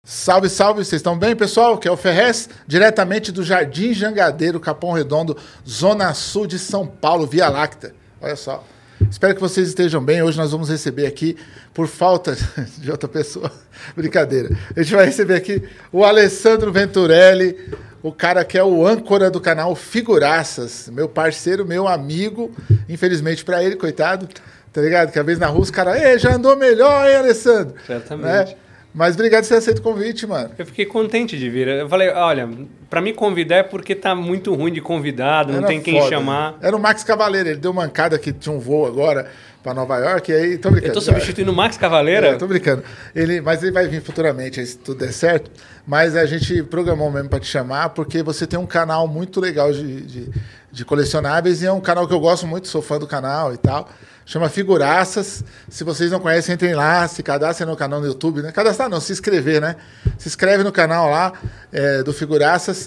Salve, salve, vocês estão bem, pessoal? Que é o Ferrez, diretamente do Jardim Jangadeiro, Capão Redondo, Zona Sul de São Paulo, Via Láctea. Olha só. Espero que vocês estejam bem. Hoje nós vamos receber aqui, por falta de outra pessoa, brincadeira, a gente vai receber aqui o Alessandro Venturelli, o cara que é o âncora do canal Figuraças, meu parceiro, meu amigo, infelizmente para ele, coitado, tá ligado? Que a vez na rua os caras, já andou melhor, hein, Alessandro? Certamente. Né? Mas obrigado por você aceitar o convite, mano. Eu fiquei contente de vir. Eu falei, olha, pra me convidar é porque tá muito ruim de convidado, não tem quem chamar. Era o Max Cavaleira, ele deu mancada que tinha um voo agora pra Nova York, e aí, tô brincando. Eu tô substituindo o Max Cavaleira? Tô brincando. Mas ele vai vir futuramente, aí, se tudo der certo. Mas a gente programou mesmo pra te chamar, porque você tem um canal muito legal de colecionáveis, e é um canal que eu gosto muito, sou fã do canal e tal. Chama Figuraças. Se vocês não conhecem, entrem lá, se cadastrem no canal no YouTube, né? Cadastrar não, se inscrever, né? Se inscreve no canal lá do Figuraças.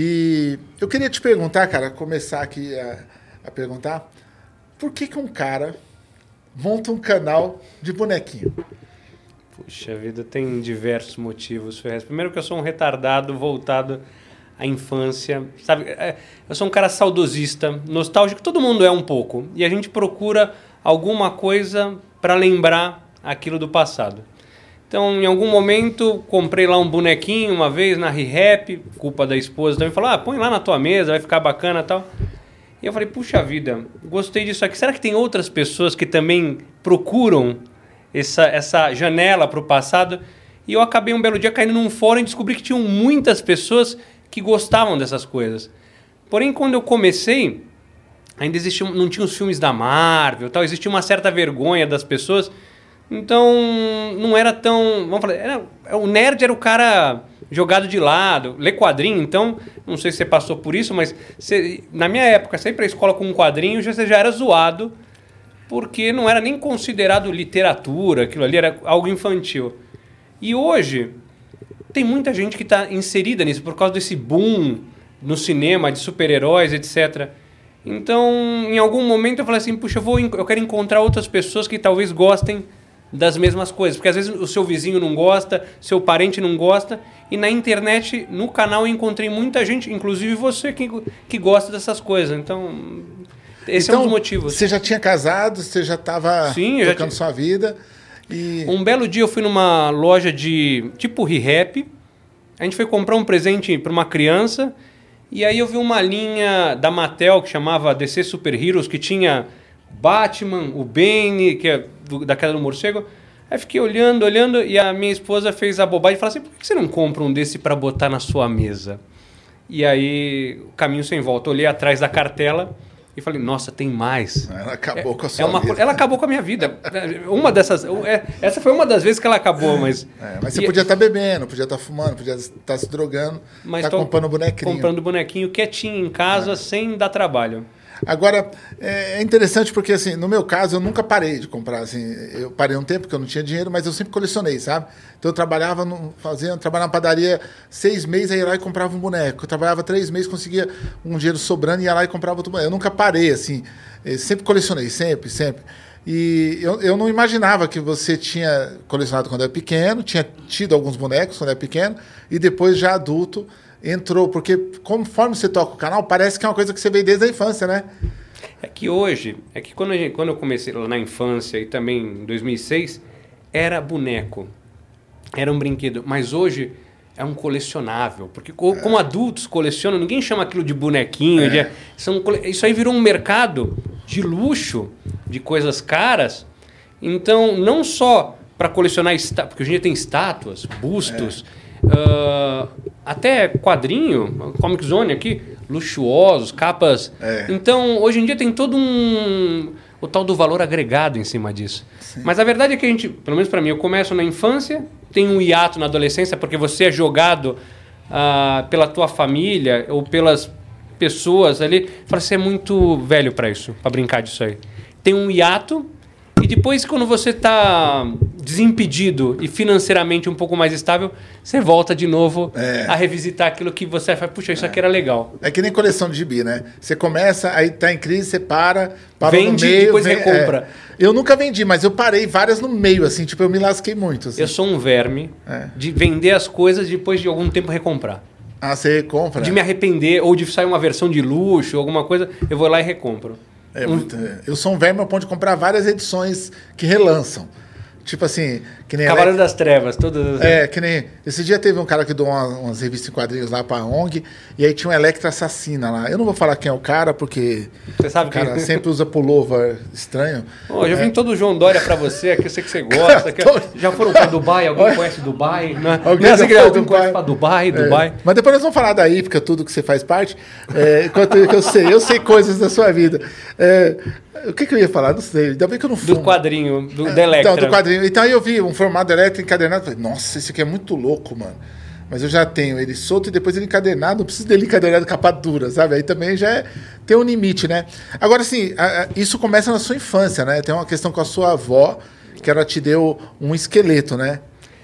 E eu queria te perguntar, cara, começar aqui a perguntar, por que um cara monta um canal de bonequinho? Puxa vida, tem diversos motivos, Ferrez. Primeiro que eu sou um retardado voltado à infância, sabe? Eu sou um cara saudosista, nostálgico, todo mundo é um pouco. E a gente procura alguma coisa para lembrar aquilo do passado. Então, em algum momento, comprei lá um bonequinho uma vez na ReHap, culpa da esposa também, falou, põe lá na tua mesa, vai ficar bacana e tal. E eu falei, puxa vida, gostei disso aqui. Será que tem outras pessoas que também procuram essa janela para o passado? E eu acabei um belo dia caindo num fórum e descobri que tinham muitas pessoas que gostavam dessas coisas. Porém, quando eu comecei, ainda não tinha os filmes da Marvel, tal, existia uma certa vergonha das pessoas. Então, não era tão... Vamos falar, o nerd era o cara jogado de lado, lê quadrinho. Então, não sei se você passou por isso, mas na minha época, você ir para a escola com um quadrinho, você já era zoado, porque não era nem considerado literatura, aquilo ali era algo infantil. E hoje, tem muita gente que está inserida nisso, por causa desse boom no cinema, de super-heróis, etc. Então, em algum momento eu falei assim, puxa, eu quero encontrar outras pessoas que talvez gostem das mesmas coisas. Porque às vezes o seu vizinho não gosta, seu parente não gosta. E na internet, no canal, eu encontrei muita gente, inclusive você, que gosta dessas coisas. Então, esse é um dos motivos. Você já tinha casado, você já estava tocando sua vida. E... Um belo dia eu fui numa loja de tipo ReHap. A gente foi comprar um presente para uma criança. E aí eu vi uma linha da Mattel que chamava DC Super Heroes, que tinha Batman, o Bane, que é da queda do morcego. Aí fiquei olhando, e a minha esposa fez a bobagem e falou assim, por que você não compra um desse para botar na sua mesa? E aí, caminho sem volta, olhei atrás da cartela e falei, nossa, tem mais. Ela acabou com a sua vida. Ela acabou com a minha vida. Essa foi uma das vezes que ela acabou, mas... mas você podia estar bebendo, podia estar fumando, podia estar se drogando, estar comprando bonequinho. Comprando bonequinho quietinho em casa, sem dar trabalho. Agora, é interessante porque, assim, no meu caso, eu nunca parei de comprar. Assim, eu parei um tempo porque eu não tinha dinheiro, mas eu sempre colecionei, sabe? Então eu trabalhava na padaria 6 meses, aí ia lá e comprava um boneco. Eu trabalhava 3 meses, conseguia um dinheiro sobrando, ia lá e comprava outro boneco. Eu nunca parei, assim. Eu sempre colecionei, sempre. E eu não imaginava que você tinha colecionado quando era pequeno, tinha tido alguns bonecos quando era pequeno, e depois, já adulto, entrou, porque conforme você toca o canal, parece que é uma coisa que você veio desde a infância, né? Quando eu comecei lá na infância e também em 2006, era boneco, era um brinquedo, mas hoje é um colecionável, porque como adultos colecionam, ninguém chama aquilo de bonequinho, isso aí virou um mercado de luxo, de coisas caras. Então, não só para colecionar, porque hoje em dia tem estátuas, bustos, até quadrinho, Comic Zone aqui, luxuosos, capas. Então, hoje em dia tem todo o tal do valor agregado em cima disso. Sim. Mas a verdade é que a gente, pelo menos para mim, eu começo na infância, tenho um hiato na adolescência, porque você é jogado pela tua família ou pelas pessoas ali. Fala, você é muito velho para isso, para brincar disso aí. Tem um hiato, E depois, quando você está desimpedido e financeiramente um pouco mais estável, você volta de novo a revisitar aquilo que você fala, puxa, isso aqui era legal. É que nem coleção de gibi, né? Você começa, aí tá em crise, você parou vende no meio, depois recompra. Eu nunca vendi, mas eu parei várias no meio, assim, tipo, eu me lasquei muito. Assim. Eu sou um verme de vender as coisas e depois de algum tempo recomprar. Ah, você compra? De me arrepender, ou de sair uma versão de luxo, alguma coisa, eu vou lá e recompro. Eu sou um verme ao ponto de comprar várias edições que relançam. Tipo assim, que nem... Cavaleiro das Trevas, todas... que nem... Esse dia teve um cara que doou umas revistas em quadrinhos lá pra ONG, e aí tinha um Electra Assassina lá. Eu não vou falar quem é o cara, porque você sabe o cara sempre usa pullover estranho. Eu já vim todo o João Dória pra você, aqui eu sei que você gosta. Já foram pra Dubai? Alguém conhece Dubai? Alguém conhece pra Dubai? Mas depois nós vamos falar da Ípica, tudo que você faz parte. Enquanto eu sei coisas da sua vida. O que eu ia falar? Não sei. Ainda bem que eu não fumo. Do quadrinho, da Electra. Então, do quadrinho. Então aí eu vi um formato Electra encadernado. Falei, nossa, esse aqui é muito louco, mano. Mas eu já tenho ele solto e depois ele encadernado. Não preciso dele encadernado capa dura, sabe? Aí também já tem um limite, né? Agora, assim, isso começa na sua infância, né? Tem uma questão com a sua avó, que ela te deu um esqueleto, né?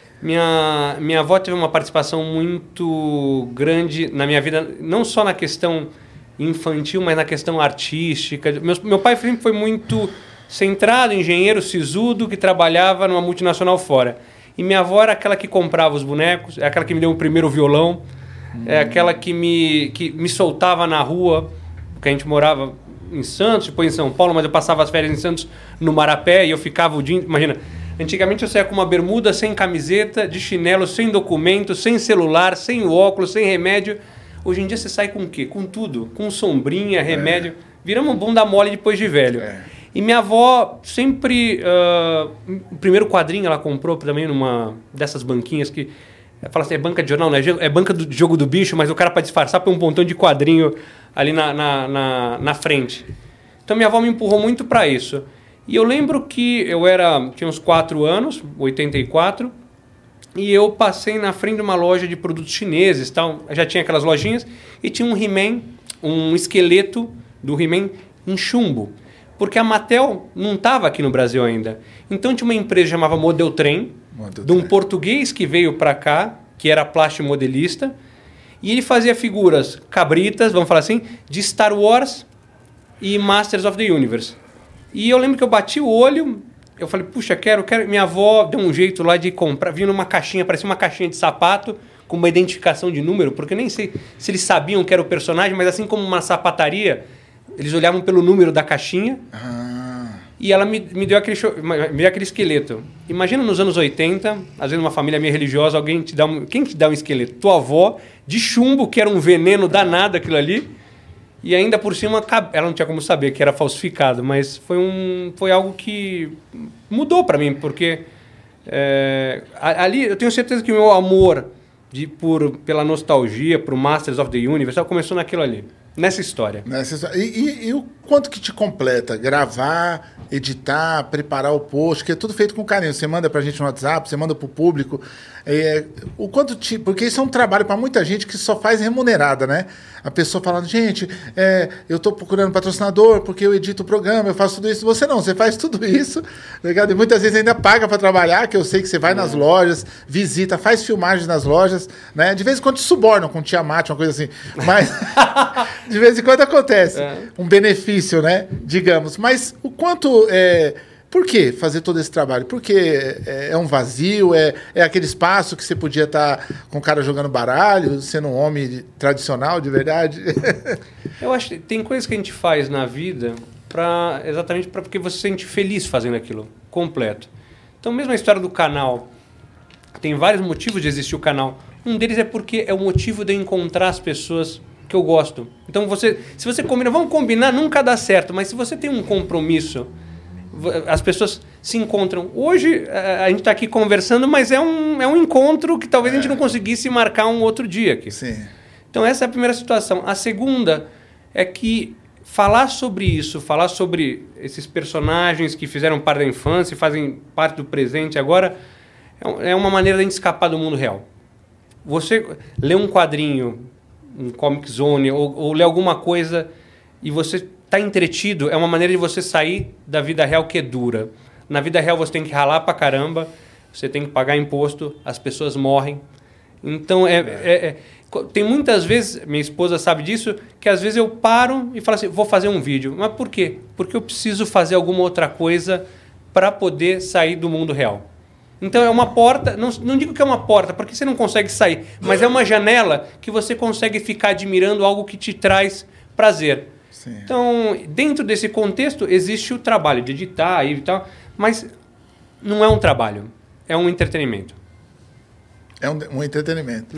Minha avó teve uma participação muito grande na minha vida, não só na questão infantil, mas na questão artística. Meu pai sempre foi muito centrado, engenheiro sisudo, que trabalhava numa multinacional fora. E minha avó era aquela que comprava os bonecos, é aquela que me deu o primeiro violão, é aquela que me soltava na rua, porque a gente morava em Santos, depois em São Paulo, mas eu passava as férias em Santos, no Marapé, e eu ficava o dia... Imagina, antigamente eu saía com uma bermuda, sem camiseta, de chinelo, sem documento, sem celular, sem óculos, sem remédio. Hoje em dia você sai com o quê? Com tudo. Com sombrinha, remédio. Viramos um bunda mole depois de velho. E minha avó sempre... o primeiro quadrinho ela comprou também numa dessas banquinhas que... Fala assim, é banca de jornal, não é banca do jogo do bicho, mas o cara para disfarçar põe um pontão de quadrinho ali na frente. Então minha avó me empurrou muito para isso. E eu lembro que tinha uns 4 anos, 84... E eu passei na frente de uma loja de produtos chineses, tal. Já tinha aquelas lojinhas e tinha um He-Man, um esqueleto do He-Man em chumbo. Porque a Mattel não estava aqui no Brasil ainda. Então tinha uma empresa chamada Model Trem, de um português que veio para cá, que era plastimodelista, e ele fazia figuras cabritas, vamos falar assim, de Star Wars e Masters of the Universe. E eu lembro que eu bati o olho... Eu falei, puxa, quero. Minha avó deu um jeito lá de comprar. Vinha numa caixinha, parecia uma caixinha de sapato, com uma identificação de número, porque eu nem sei se eles sabiam que era o personagem, mas assim como uma sapataria, eles olhavam pelo número da caixinha. E ela me deu aquele esqueleto. Imagina nos anos 80, às vezes numa família meio religiosa, quem te dá um esqueleto? Tua avó, de chumbo, que era um veneno danado aquilo ali. E ainda por cima, ela não tinha como saber que era falsificado, mas foi algo que mudou para mim, porque ali eu tenho certeza que o meu amor pela nostalgia, pro Masters of the Universe, começou naquilo ali, nessa história. E o quanto que te completa? Gravar, editar, preparar o post, que é tudo feito com carinho. Você manda pra gente no WhatsApp, você manda pro público. O quanto porque isso é um trabalho para muita gente que só faz remunerada, né? A pessoa falando, gente, eu tô procurando patrocinador porque eu edito o programa, eu faço tudo isso. Você não, você faz tudo isso, ligado? E muitas vezes ainda paga para trabalhar, que eu sei que você vai nas lojas, visita, faz filmagens nas lojas, né? De vez em quando te subornam com Tiamat, uma coisa assim. Mas de vez em quando acontece um benefício, né? Digamos. Mas o quanto... Por que fazer todo esse trabalho? Porque é um vazio, é aquele espaço que você podia estar com o cara jogando baralho, sendo um homem tradicional, de verdade? Eu acho que tem coisas que a gente faz na vida exatamente porque você se sente feliz fazendo aquilo, completo. Então, mesmo a história do canal, tem vários motivos de existir o canal. Um deles é porque é o motivo de eu encontrar as pessoas que eu gosto. Então, se você combina, vamos combinar, nunca dá certo, mas se você tem um compromisso... As pessoas se encontram. Hoje a gente está aqui conversando, mas é um encontro que talvez a gente não conseguisse marcar um outro dia aqui. Sim. Então essa é a primeira situação. A segunda é que falar sobre isso, falar sobre esses personagens que fizeram parte da infância e fazem parte do presente agora, é uma maneira de a gente escapar do mundo real. Você lê um quadrinho, um Comic Zone, ou lê alguma coisa e você... Tá entretido é uma maneira de você sair da vida real que é dura. Na vida real você tem que ralar pra caramba, você tem que pagar imposto, as pessoas morrem. Então, tem muitas vezes, minha esposa sabe disso, que às vezes eu paro e falo assim, vou fazer um vídeo. Mas por quê? Porque eu preciso fazer alguma outra coisa para poder sair do mundo real. Então é uma porta, não digo que é uma porta, porque você não consegue sair, mas é uma janela que você consegue ficar admirando algo que te traz prazer. Sim. Então, dentro desse contexto, existe o trabalho de editar e tal, mas não é um trabalho, é um entretenimento. É um entretenimento.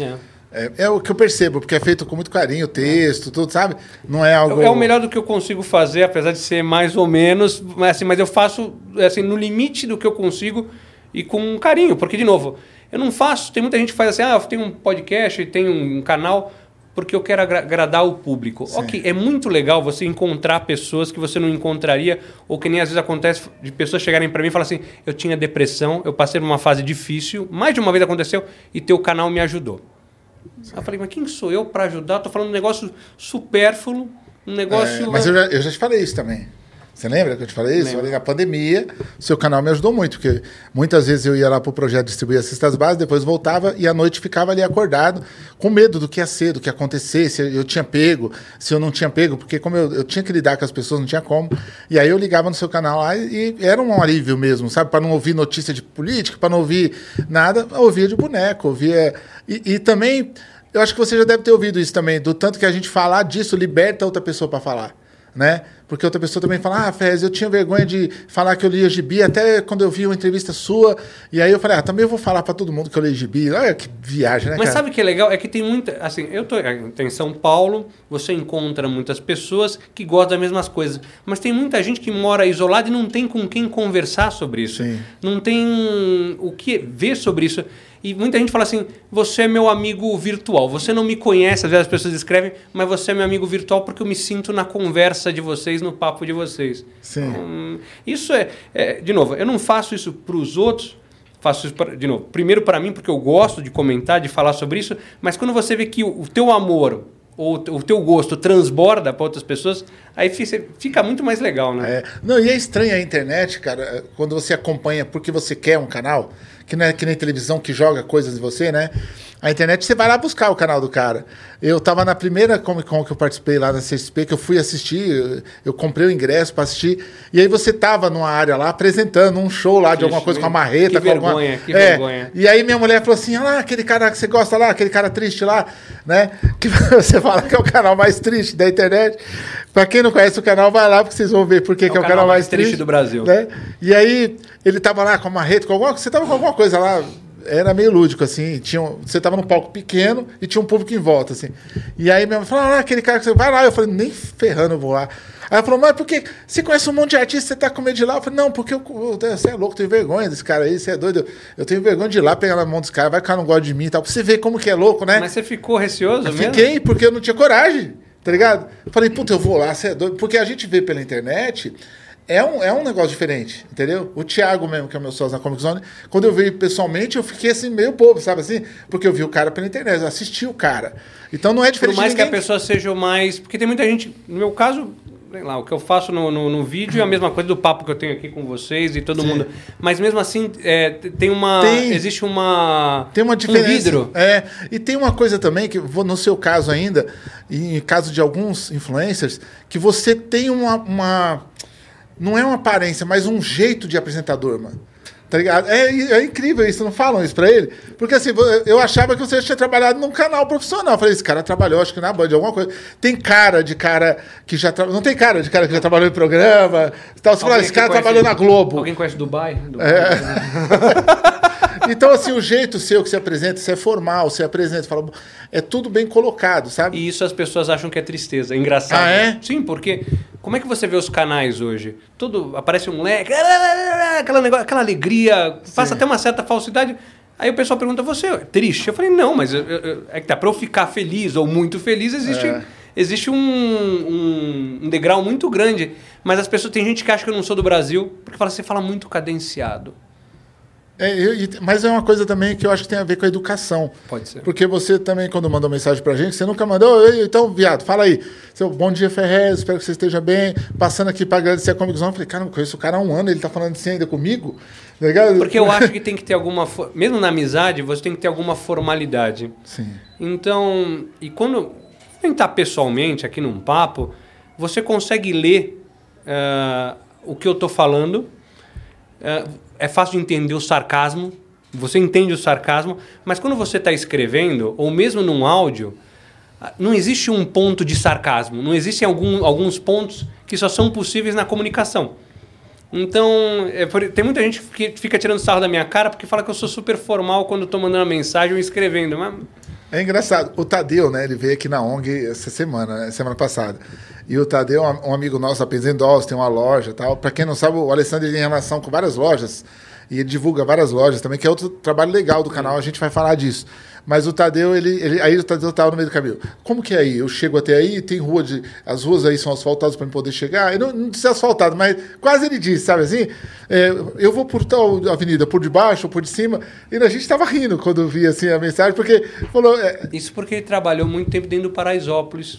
É o que eu percebo, porque é feito com muito carinho, o texto, tudo, sabe? Não é algo... É o melhor do que eu consigo fazer, apesar de ser mais ou menos, mas eu faço assim, no limite do que eu consigo e com carinho, porque, de novo, eu não faço... Tem muita gente que faz assim, eu tenho um podcast, tenho um canal, porque eu quero agradar o público. Sim. Ok, é muito legal você encontrar pessoas que você não encontraria, ou que nem às vezes acontece de pessoas chegarem para mim e falar assim, eu tinha depressão, eu passei por uma fase difícil, mais de uma vez aconteceu, e teu canal me ajudou. Sim. Eu falei, mas quem sou eu para ajudar? Estou falando de um negócio supérfluo, um negócio... mas eu já te falei isso também. Você lembra que eu te falei isso? Eu falei, a pandemia, seu canal me ajudou muito, porque muitas vezes eu ia lá para o projeto distribuir as cestas básicas, depois voltava e à noite ficava ali acordado, com medo do que ia ser, do que ia acontecer, se eu tinha pego, se eu não tinha pego, porque como eu tinha que lidar com as pessoas, não tinha como. E aí eu ligava no seu canal lá e era um alívio mesmo, sabe? Para não ouvir notícia de política, para não ouvir nada, eu ouvia de boneco, ouvia... E também, eu acho que você já deve ter ouvido isso também, do tanto que a gente falar disso liberta outra pessoa para falar. Né? Porque outra pessoa também fala, Fez, eu tinha vergonha de falar que eu lia gibi, até quando eu vi uma entrevista sua, e aí eu falei, também eu vou falar para todo mundo que eu leio gibi. Olha que viagem, né, Mas sabe o que é legal? É que tem muita... Assim, eu tô em São Paulo, você encontra muitas pessoas que gostam das mesmas coisas, mas tem muita gente que mora isolada e não tem com quem conversar sobre isso. Sim. Não tem o que ver sobre isso. E muita gente fala assim, você é meu amigo virtual, você não me conhece, às vezes as pessoas escrevem, mas você é meu amigo virtual porque eu me sinto na conversa de vocês, no papo de vocês. Sim. Isso de novo, eu não faço isso para os outros, faço isso, de novo, primeiro para mim, porque eu gosto de comentar, de falar sobre isso, mas quando você vê que o teu amor ou o teu gosto transborda para outras pessoas, aí fica muito mais legal, né? Não, e é estranho a internet, cara, quando você acompanha porque você quer um canal, que não é que nem televisão que joga coisas de você, né? A internet, você vai lá buscar o canal do cara. Eu tava na primeira Comic Con que eu participei lá na CSP, que eu fui assistir, eu comprei o ingresso para assistir, e aí você tava numa área lá apresentando um show lá de alguma coisa com a marreta. Que vergonha. E aí minha mulher falou assim, olha lá, aquele cara que você gosta lá, aquele cara triste lá, né? Que você fala que é o canal mais triste da internet. Para quem não conhece o canal, vai lá, porque vocês vão ver porque que é o canal mais triste do Brasil. Né? E aí ele tava lá com a marreta, você tava com alguma coisa lá, era meio lúdico, assim, você tava num palco pequeno e tinha um público em volta, assim. E aí minha mãe falou, aquele cara que você vai lá. Eu falei, nem ferrando eu vou lá. Aí ela falou, mas porque você conhece um monte de artista, você tá com medo de ir lá? Eu falei, não, porque você é louco, eu tenho vergonha desse cara aí, você é doido. Eu tenho vergonha de ir lá, pegar na mão desse cara, vai que o cara não gosta de mim e tal, pra você ver como que é louco, né? Mas você ficou receoso mesmo? Fiquei, porque eu não tinha coragem, tá ligado? Eu falei, puta, eu vou lá, você é doido. Porque a gente vê pela internet... É um negócio diferente, entendeu? O Thiago mesmo, que é o meu sócio na Comic Zone, quando eu vi pessoalmente, eu fiquei assim, meio bobo, sabe assim? Porque eu vi o cara pela internet, eu assisti o cara. Então não é diferente. Por mais que a pessoa seja o mais... Porque tem muita gente, no meu caso, sei lá, o que eu faço no vídeo é a mesma coisa do papo que eu tenho aqui com vocês e todo mundo. Mas mesmo assim, existe uma... Tem uma diferença. Um vidro. E tem uma coisa também, que no seu caso ainda, e em caso de alguns influencers, que você tem uma não é uma aparência, mas um jeito de apresentador, mano. Tá ligado? É incrível isso, não falam isso pra ele? Porque assim, eu achava que você tinha trabalhado num canal profissional. Eu falei, esse cara trabalhou, acho que na Band, alguma coisa. Tem cara de cara que já trabalhou. Não tem cara de cara que já trabalhou em programa. Tal. Você fala, esse cara trabalhou na Globo. Alguém conhece Dubai? Então, assim, o jeito seu que você apresenta, você é formal, você apresenta, fala, é tudo bem colocado, sabe? E isso as pessoas acham que é tristeza, é engraçado. Ah, é? Sim, porque como é que você vê os canais hoje? Aparece um moleque, aquela alegria, passa até uma certa falsidade. Aí o pessoal pergunta, você é triste? Eu falei, não, mas é que tá, pra eu ficar feliz ou muito feliz, existe um degrau muito grande. Mas as pessoas, tem gente que acha que eu não sou do Brasil, porque você fala muito cadenciado. Mas é uma coisa também que eu acho que tem a ver com a educação. Pode ser. Porque você também, quando mandou mensagem pra gente, você nunca mandou, então, viado, fala aí. Bom dia, Ferrez, espero que você esteja bem. Passando aqui pra agradecer a Comic Zone. Eu falei, cara, não conheço o cara há um ano, ele tá falando assim ainda comigo? Legal? Porque eu acho que tem que ter alguma... Mesmo na amizade, você tem que ter alguma formalidade. Sim. Então, e quando está pessoalmente aqui num papo, você consegue ler o que eu estou falando. É fácil de entender o sarcasmo. Você entende o sarcasmo, mas quando você está escrevendo, ou mesmo num áudio, não existe um ponto de sarcasmo. Não existem alguns pontos que só são possíveis na comunicação. Então, tem muita gente que fica tirando sarro da minha cara porque fala que eu sou super formal quando estou mandando uma mensagem ou escrevendo. Mas... É engraçado. O Tadeu, né? Ele veio aqui na ONG essa semana, né, semana passada. E o Tadeu, um amigo nosso, da Penzendós, tem uma loja e tal. Para quem não sabe, o Alessandro tem relação com várias lojas. E ele divulga várias lojas também, que é outro trabalho legal do canal, a gente vai falar disso. Mas o Tadeu, aí o Tadeu estava no meio do caminho. Como que é aí? Eu chego até aí, tem rua as ruas aí são asfaltadas para poder chegar. Eu não disse asfaltado, mas quase ele disse, sabe assim? Eu vou por tal avenida, por de baixo ou por de cima. E a gente estava rindo quando via assim, a mensagem, porque falou... Isso porque ele trabalhou muito tempo dentro do Paraisópolis.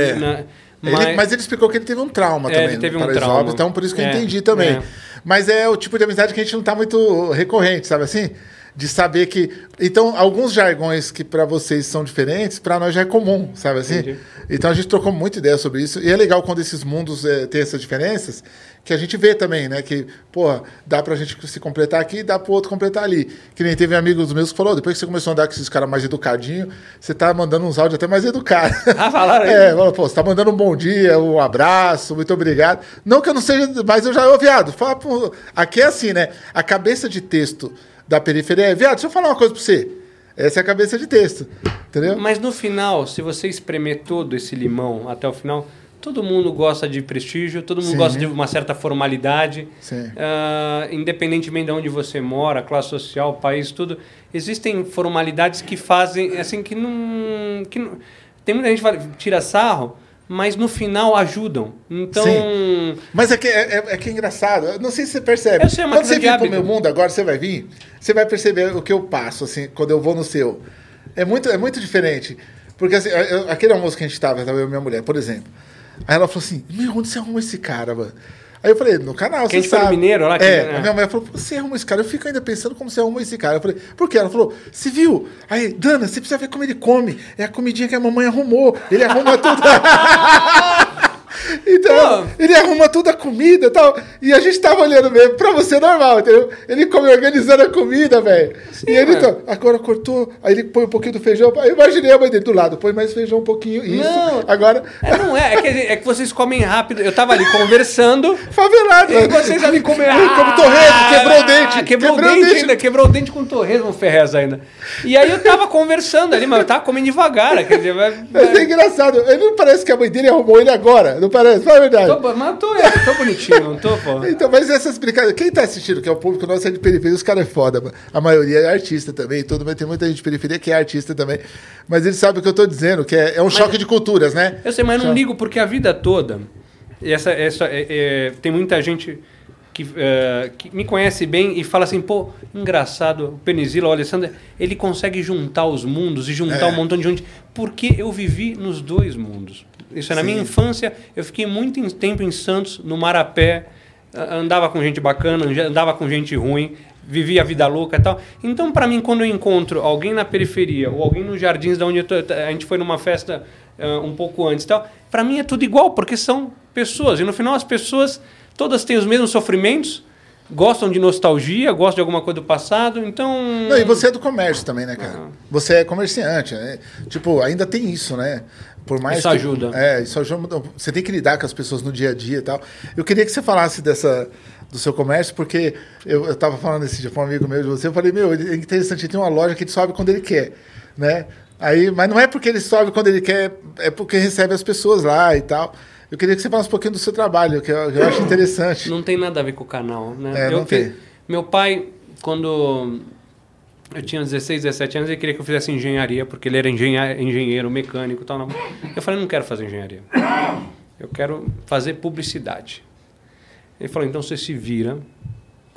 Mas ele explicou que ele teve um trauma também. Ele teve um trauma. Então, por isso que eu entendi também. Mas é o tipo de amizade que a gente não está muito recorrente, sabe assim? De saber que... Então, alguns jargões que para vocês são diferentes, para nós já é comum, sabe assim? Entendi. Então, a gente trocou muita ideia sobre isso. E é legal quando esses mundos têm essas diferenças, que a gente vê também, né? Que, pô, dá pra gente se completar aqui e dá pro outro completar ali. Que nem teve amigos meus que falou, depois que você começou a andar com esses caras mais educadinhos, você tá mandando uns áudios até mais educados. Ah, falaram aí? Falou, pô, você tá mandando um bom dia, um abraço, muito obrigado. Não que eu não seja, mas eu já viado. Fala, pô, aqui é assim, né? A cabeça de texto da periferia é, viado, deixa eu falar uma coisa pra você. Essa é a cabeça de texto, entendeu? Mas no final, se você espremer todo esse limão até o final, todo mundo gosta de prestígio, todo mundo gosta de uma certa formalidade. Independentemente de onde você mora, classe social, país, tudo. Existem formalidades que fazem, assim, que não... Tem muita gente que tira sarro, mas no final ajudam. Então... Sim. Mas é que é engraçado. Eu não sei se você percebe. Quando você vir pro meu mundo agora, você vai vir, você vai perceber o que eu passo, assim, quando eu vou no seu. É muito diferente. Porque assim, aquele almoço que a gente tava eu e minha mulher, por exemplo. Aí ela falou assim, meu, onde você arrumou esse cara, mano? Aí eu falei, no canal, você sabe. Foi no Mineiro lá? A minha mulher falou, você arrumou esse cara? Eu fico ainda pensando como você arrumou esse cara. Eu falei, por quê? Ela falou, você viu? Aí, Dana, você precisa ver como ele come. É a comidinha que a mamãe arrumou. Ele arruma tudo. Então, ele arruma toda a comida e tal. E a gente tava olhando mesmo, pra você normal, entendeu? Ele come organizando a comida, velho. E ele, então, agora cortou, aí ele põe um pouquinho do feijão. Aí eu imaginei a mãe dele do lado, põe mais feijão um pouquinho. Isso. Não, agora. Não é. É que vocês comem rápido. Eu tava ali conversando. Favelado, e vocês ali comem. Como torresmo, quebrou o dente. Quebrou o dente com torresmo, Ferrez ainda. E aí eu tava conversando ali, mas eu tava comendo devagar. Quer dizer, mas é engraçado. Ele não parece que a mãe dele arrumou ele agora. Não parece? Fala a verdade. Tô bonitinho, não tô, pô. Então, mas essas brincadeiras. Quem tá assistindo, que é o público nosso é de periferia, os caras é foda, mano. A maioria é artista também, mas tem muita gente de periferia que é artista também. Mas eles sabem o que eu tô dizendo, que é um choque de culturas, né? Eu sei, mas não ligo porque a vida toda. Tem muita gente que me conhece bem e fala assim, pô, engraçado, o Penizila, o Alessandro, ele consegue juntar os mundos e juntar um montão de gente. Porque eu vivi nos dois mundos. Isso é na minha infância. Eu fiquei muito tempo em Santos, no Marapé, andava com gente bacana, andava com gente ruim, vivia a vida louca e tal. Então, para mim, quando eu encontro alguém na periferia ou alguém nos jardins de onde a gente foi numa festa um pouco antes e tal, para mim é tudo igual, porque são pessoas. E no final as pessoas todas têm os mesmos sofrimentos, gostam de nostalgia, gostam de alguma coisa do passado, então... Não, e você é do comércio também, né, cara? Você é comerciante, né? Tipo, ainda tem isso, né? Por mais isso ajuda. Isso ajuda. Você tem que lidar com as pessoas no dia a dia e tal. Eu queria que você falasse do seu comércio, porque eu tava falando esse dia com um amigo meu de você, eu falei, meu, é interessante, ele tem uma loja que ele sobe quando ele quer, né? Aí, mas não é porque ele sobe quando ele quer, é porque recebe as pessoas lá e tal. Eu queria que você falasse um pouquinho do seu trabalho, que eu acho interessante. Não tem nada a ver com o canal, né? Não tem. Meu pai, quando eu tinha 16, 17 anos, ele queria que eu fizesse engenharia, porque ele era engenheiro, mecânico e tal. Eu falei, não quero fazer engenharia. Eu quero fazer publicidade. Ele falou, então você se vira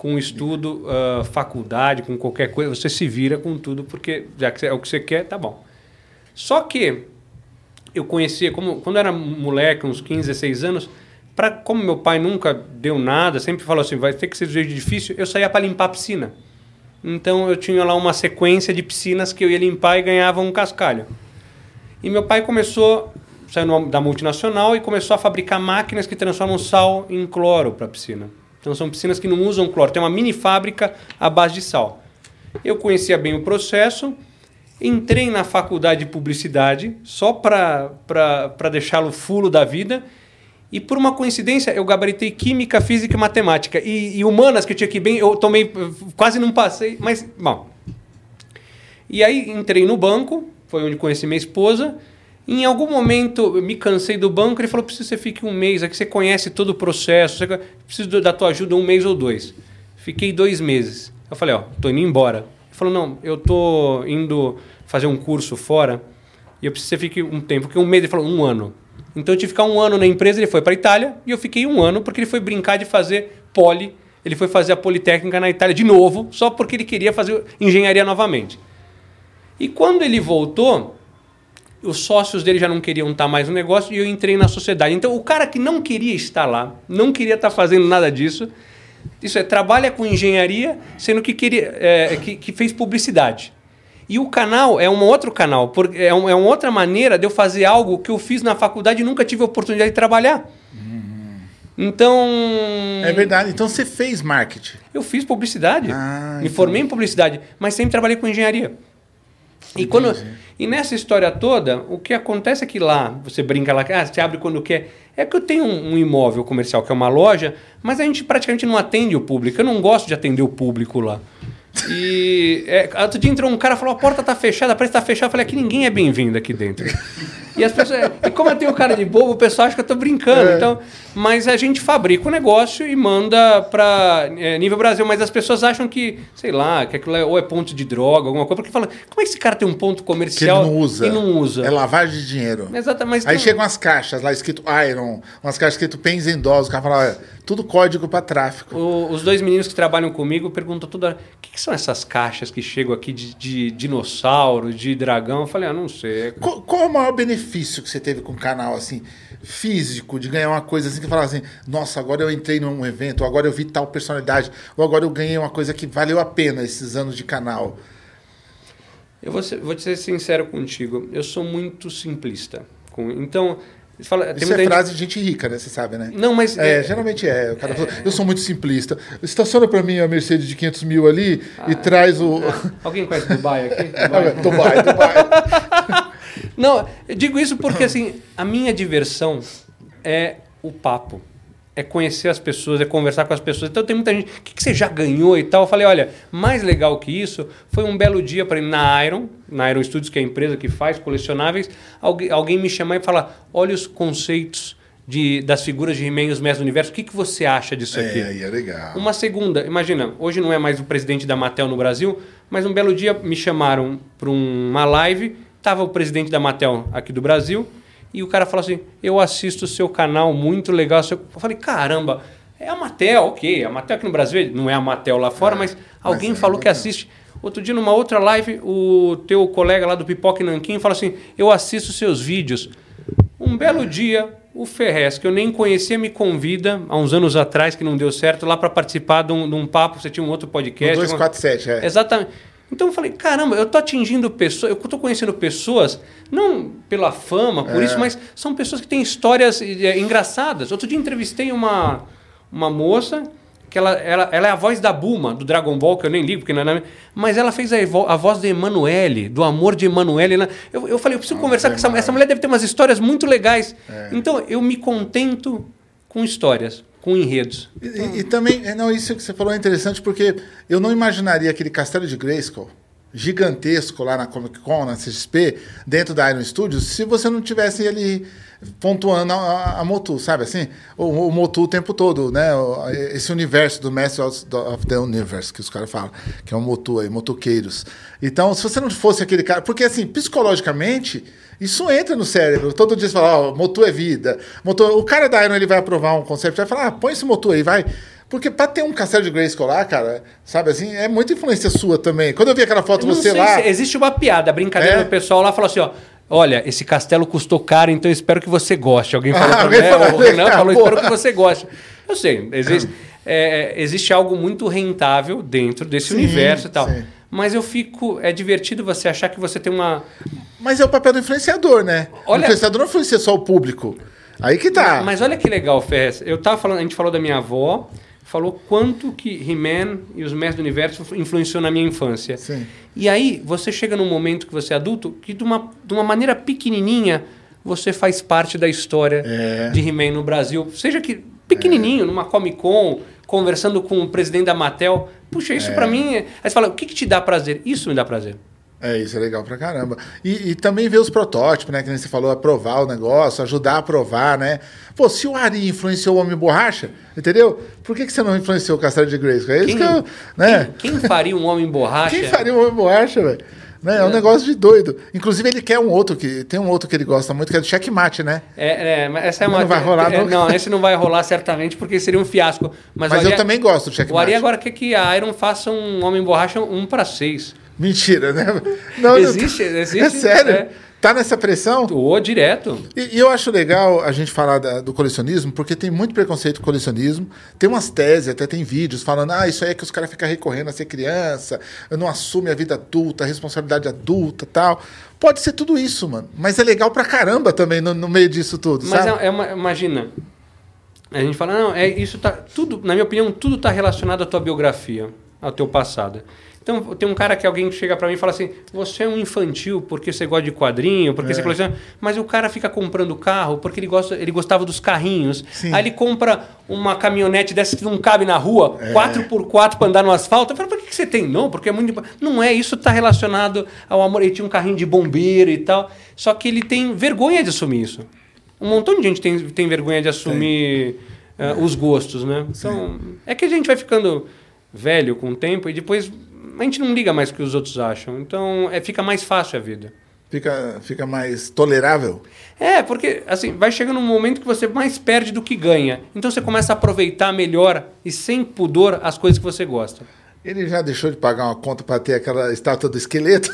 com estudo, faculdade, com qualquer coisa, você se vira com tudo, porque já que é o que você quer, tá bom. Só que eu conhecia, quando eu era moleque, uns 15, 16 anos, como meu pai nunca deu nada, sempre falou assim, vai ter que ser de jeito difícil, eu saía para limpar a piscina. Então eu tinha lá uma sequência de piscinas que eu ia limpar e ganhava um cascalho. E meu pai saiu da multinacional e começou a fabricar máquinas que transformam sal em cloro para a piscina. Então são piscinas que não usam cloro, tem uma mini fábrica à base de sal. Eu conhecia bem o processo, entrei na faculdade de publicidade só para deixá-lo fulo da vida e por uma coincidência eu gabaritei química, física e matemática. E humanas que eu tinha que ir bem, eu quase não passei, mas bom. E aí entrei no banco, foi onde conheci minha esposa. Em algum momento eu me cansei do banco, ele falou, preciso que você fique um mês, aqui você conhece todo o processo, preciso da tua ajuda 1 mês ou 2. Fiquei 2 meses. Eu falei, tô indo embora. Ele falou, não, eu tô indo fazer um curso fora e eu preciso que você fique um tempo. Porque 1 mês, ele falou, 1 ano. Então eu tive que ficar 1 ano na empresa, ele foi para a Itália e eu fiquei 1 ano porque ele foi brincar de fazer poli, ele foi fazer a Politécnica na Itália de novo, só porque ele queria fazer engenharia novamente. E quando ele voltou, os sócios dele já não queriam estar mais no negócio e eu entrei na sociedade. Então, o cara que não queria estar lá, não queria estar fazendo nada disso, trabalha com engenharia, sendo que que fez publicidade. E o canal é um outro canal, porque é uma outra maneira de eu fazer algo que eu fiz na faculdade e nunca tive a oportunidade de trabalhar. Então... É verdade. Então, você fez marketing? Eu fiz publicidade. Me formei em publicidade, mas sempre trabalhei com engenharia. E nessa história toda, o que acontece é que lá, você brinca lá, você abre quando quer. É que eu tenho um imóvel comercial, que é uma loja, mas a gente praticamente não atende o público. Eu não gosto de atender o público lá. E outro dia entrou um cara e falou, a porta está fechada, parece que está fechada. Eu falei, aqui ninguém é bem-vindo aqui dentro. E as pessoas, e como eu tenho cara de bobo, o pessoal acha que eu estou brincando. Então, mas a gente fabrica o negócio e manda para nível Brasil. Mas as pessoas acham que, sei lá, que aquilo ou é ponto de droga, alguma coisa. Porque falam, como é que esse cara tem um ponto comercial que ele não usa? É lavagem de dinheiro. Exatamente. Aí chegam as caixas lá escrito Iron, umas caixas escrito pens em dose. O cara fala, olha, tudo código para tráfico. Os 2 meninos que trabalham comigo perguntam toda hora, o que são essas caixas que chegam aqui de dinossauro, de dragão? Eu falei, não sei. Qual é o maior benefício que você teve com o canal, assim, físico, de ganhar uma coisa assim, que fala assim, nossa, agora eu entrei num evento, ou agora eu vi tal personalidade, ou agora eu ganhei uma coisa que valeu a pena esses anos de canal? Eu vou te ser sincero contigo, eu sou muito simplista. Então... Isso é frase de gente rica, né? Você sabe, né? Não, mas... geralmente é. O cara fala, eu sou muito simplista. Estaciona pra mim a Mercedes de 500 mil ali e traz o... Alguém conhece Dubai aqui? Dubai. Não, eu digo isso porque, assim, a minha diversão é o papo. É conhecer as pessoas, é conversar com as pessoas. Então tem muita gente, o que você já ganhou e tal? Eu falei, olha, mais legal que isso foi um belo dia para ir na Iron Studios, que é a empresa que faz colecionáveis, alguém me chamar e falar, olha os conceitos das figuras de He-Man e os Mestres do Universo, o que você acha disso aqui? Aí é legal. Uma segunda, imagina, hoje não é mais o presidente da Mattel no Brasil, mas um belo dia me chamaram para uma live, estava o presidente da Mattel aqui do Brasil, e o cara falou assim, eu assisto o seu canal, muito legal. Eu falei, caramba, é a Mattel, ok. A Mattel aqui no Brasil não é a Mattel lá fora, mas alguém falou que assiste. Outro dia, numa outra live, o teu colega lá do Pipoca e Nanquim falou assim, eu assisto seus vídeos. Um belo dia, o Ferrez, que eu nem conhecia, me convida, há uns anos atrás, que não deu certo, lá para participar de um papo, você tinha um outro podcast. 247, Exatamente. Então eu falei, caramba, eu tô atingindo pessoas, eu tô conhecendo pessoas, não pela fama, por isso, mas são pessoas que têm histórias engraçadas. Outro dia entrevistei uma moça, que ela é a voz da Bulma, do Dragon Ball, que eu nem ligo, porque não é, mas ela fez a voz de Emanuele, do amor de Emanuele. Eu falei, eu preciso conversar com essa mulher, deve ter umas histórias muito legais. Então eu me contento com histórias. Com enredos. E também, isso que você falou é interessante, porque eu não imaginaria aquele castelo de Grayskull gigantesco lá na Comic Con, na CXP, dentro da Iron Studios, se você não tivesse ele pontuando a Motu, sabe assim? O Motu o tempo todo, né? Esse universo do Master of the Universe, que os caras falam, que é o Motu aí, motoqueiros. Então, se você não fosse aquele cara... Porque, assim, psicologicamente, isso entra no cérebro. Todo dia você fala, Motu é vida. O cara da Iron, ele vai aprovar um conceito, vai falar, põe esse Motu aí, vai... Porque pra ter um Castelo de Grayskull lá, cara, sabe assim, é muita influência sua também. Quando eu vi aquela foto você lá... Existe uma piada, a brincadeira do pessoal lá falou assim, ó, olha, esse castelo custou caro, então eu espero que você goste. Alguém falou pra mim, o Renan falou, espero que você goste. Eu sei, existe algo muito rentável dentro desse universo e tal. Sim. Mas eu fico... É divertido você achar que você tem uma... Mas é o papel do influenciador, né? O influenciador não influencia só o público. Aí que tá. Mas olha que legal, Ferrez. Eu tava falando, a gente falou da minha avó, falou quanto que He-Man e os Mestres do Universo influenciou na minha infância. Sim. E aí, você chega num momento que você é adulto, que de uma maneira pequenininha, você faz parte da história de He-Man no Brasil. Seja que pequenininho, numa Comic Con, conversando com o presidente da Mattel. Puxa, isso pra mim... Aí você fala, o que te dá prazer? Isso me dá prazer. Isso é legal pra caramba. E também ver os protótipos, né? Que nem você falou, aprovar o negócio, ajudar a aprovar, né? Pô, se o Ari influenciou o Homem Borracha, entendeu? Por que você não influenciou o Castelo de Grayskull? É isso que eu... Né? Quem faria um Homem Borracha? Quem faria um Homem Borracha, velho? Né? É um negócio de doido. Inclusive, ele quer tem um outro que ele gosta muito, que é do Checkmate, né? Mas essa é uma... Não vai rolar, não? Não, esse não vai rolar certamente, porque seria um fiasco. Mas eu também gosto do Checkmate. O Ari agora quer que a Iron faça um Homem Borracha 1/6. Mentira, né? Não, existe. É sério? Tá nessa pressão? Direto. E eu acho legal a gente falar do colecionismo, porque tem muito preconceito com colecionismo. Tem umas teses, até tem vídeos falando, isso aí é que os caras ficam recorrendo a ser criança, eu não assume a vida adulta, a responsabilidade adulta e tal. Pode ser tudo isso, mano. Mas é legal pra caramba também no meio disso tudo, mas sabe? Imagina, a gente fala, isso tá tudo, na minha opinião, tudo tá relacionado à tua biografia, ao teu passado. Então, tem um cara que alguém chega pra mim e fala assim, você é um infantil porque você gosta de quadrinho, porque você coleciona... Mas o cara fica comprando carro porque ele gostava dos carrinhos. Sim. Aí ele compra uma caminhonete dessa que não cabe na rua, 4x4 pra andar no asfalto. Eu falo, por que você tem? Não, porque é muito... Não é, isso tá relacionado ao amor. Ele tinha um carrinho de bombeiro e tal, só que ele tem vergonha de assumir isso. Um montão de gente tem vergonha de assumir os gostos, né? Então, é que a gente vai ficando velho com o tempo e depois... A gente não liga mais o que os outros acham. Então, fica mais fácil a vida. Fica mais tolerável? Porque assim, vai chegando um momento que você mais perde do que ganha. Então, você começa a aproveitar melhor e sem pudor as coisas que você gosta. Ele já deixou de pagar uma conta para ter aquela estátua do esqueleto?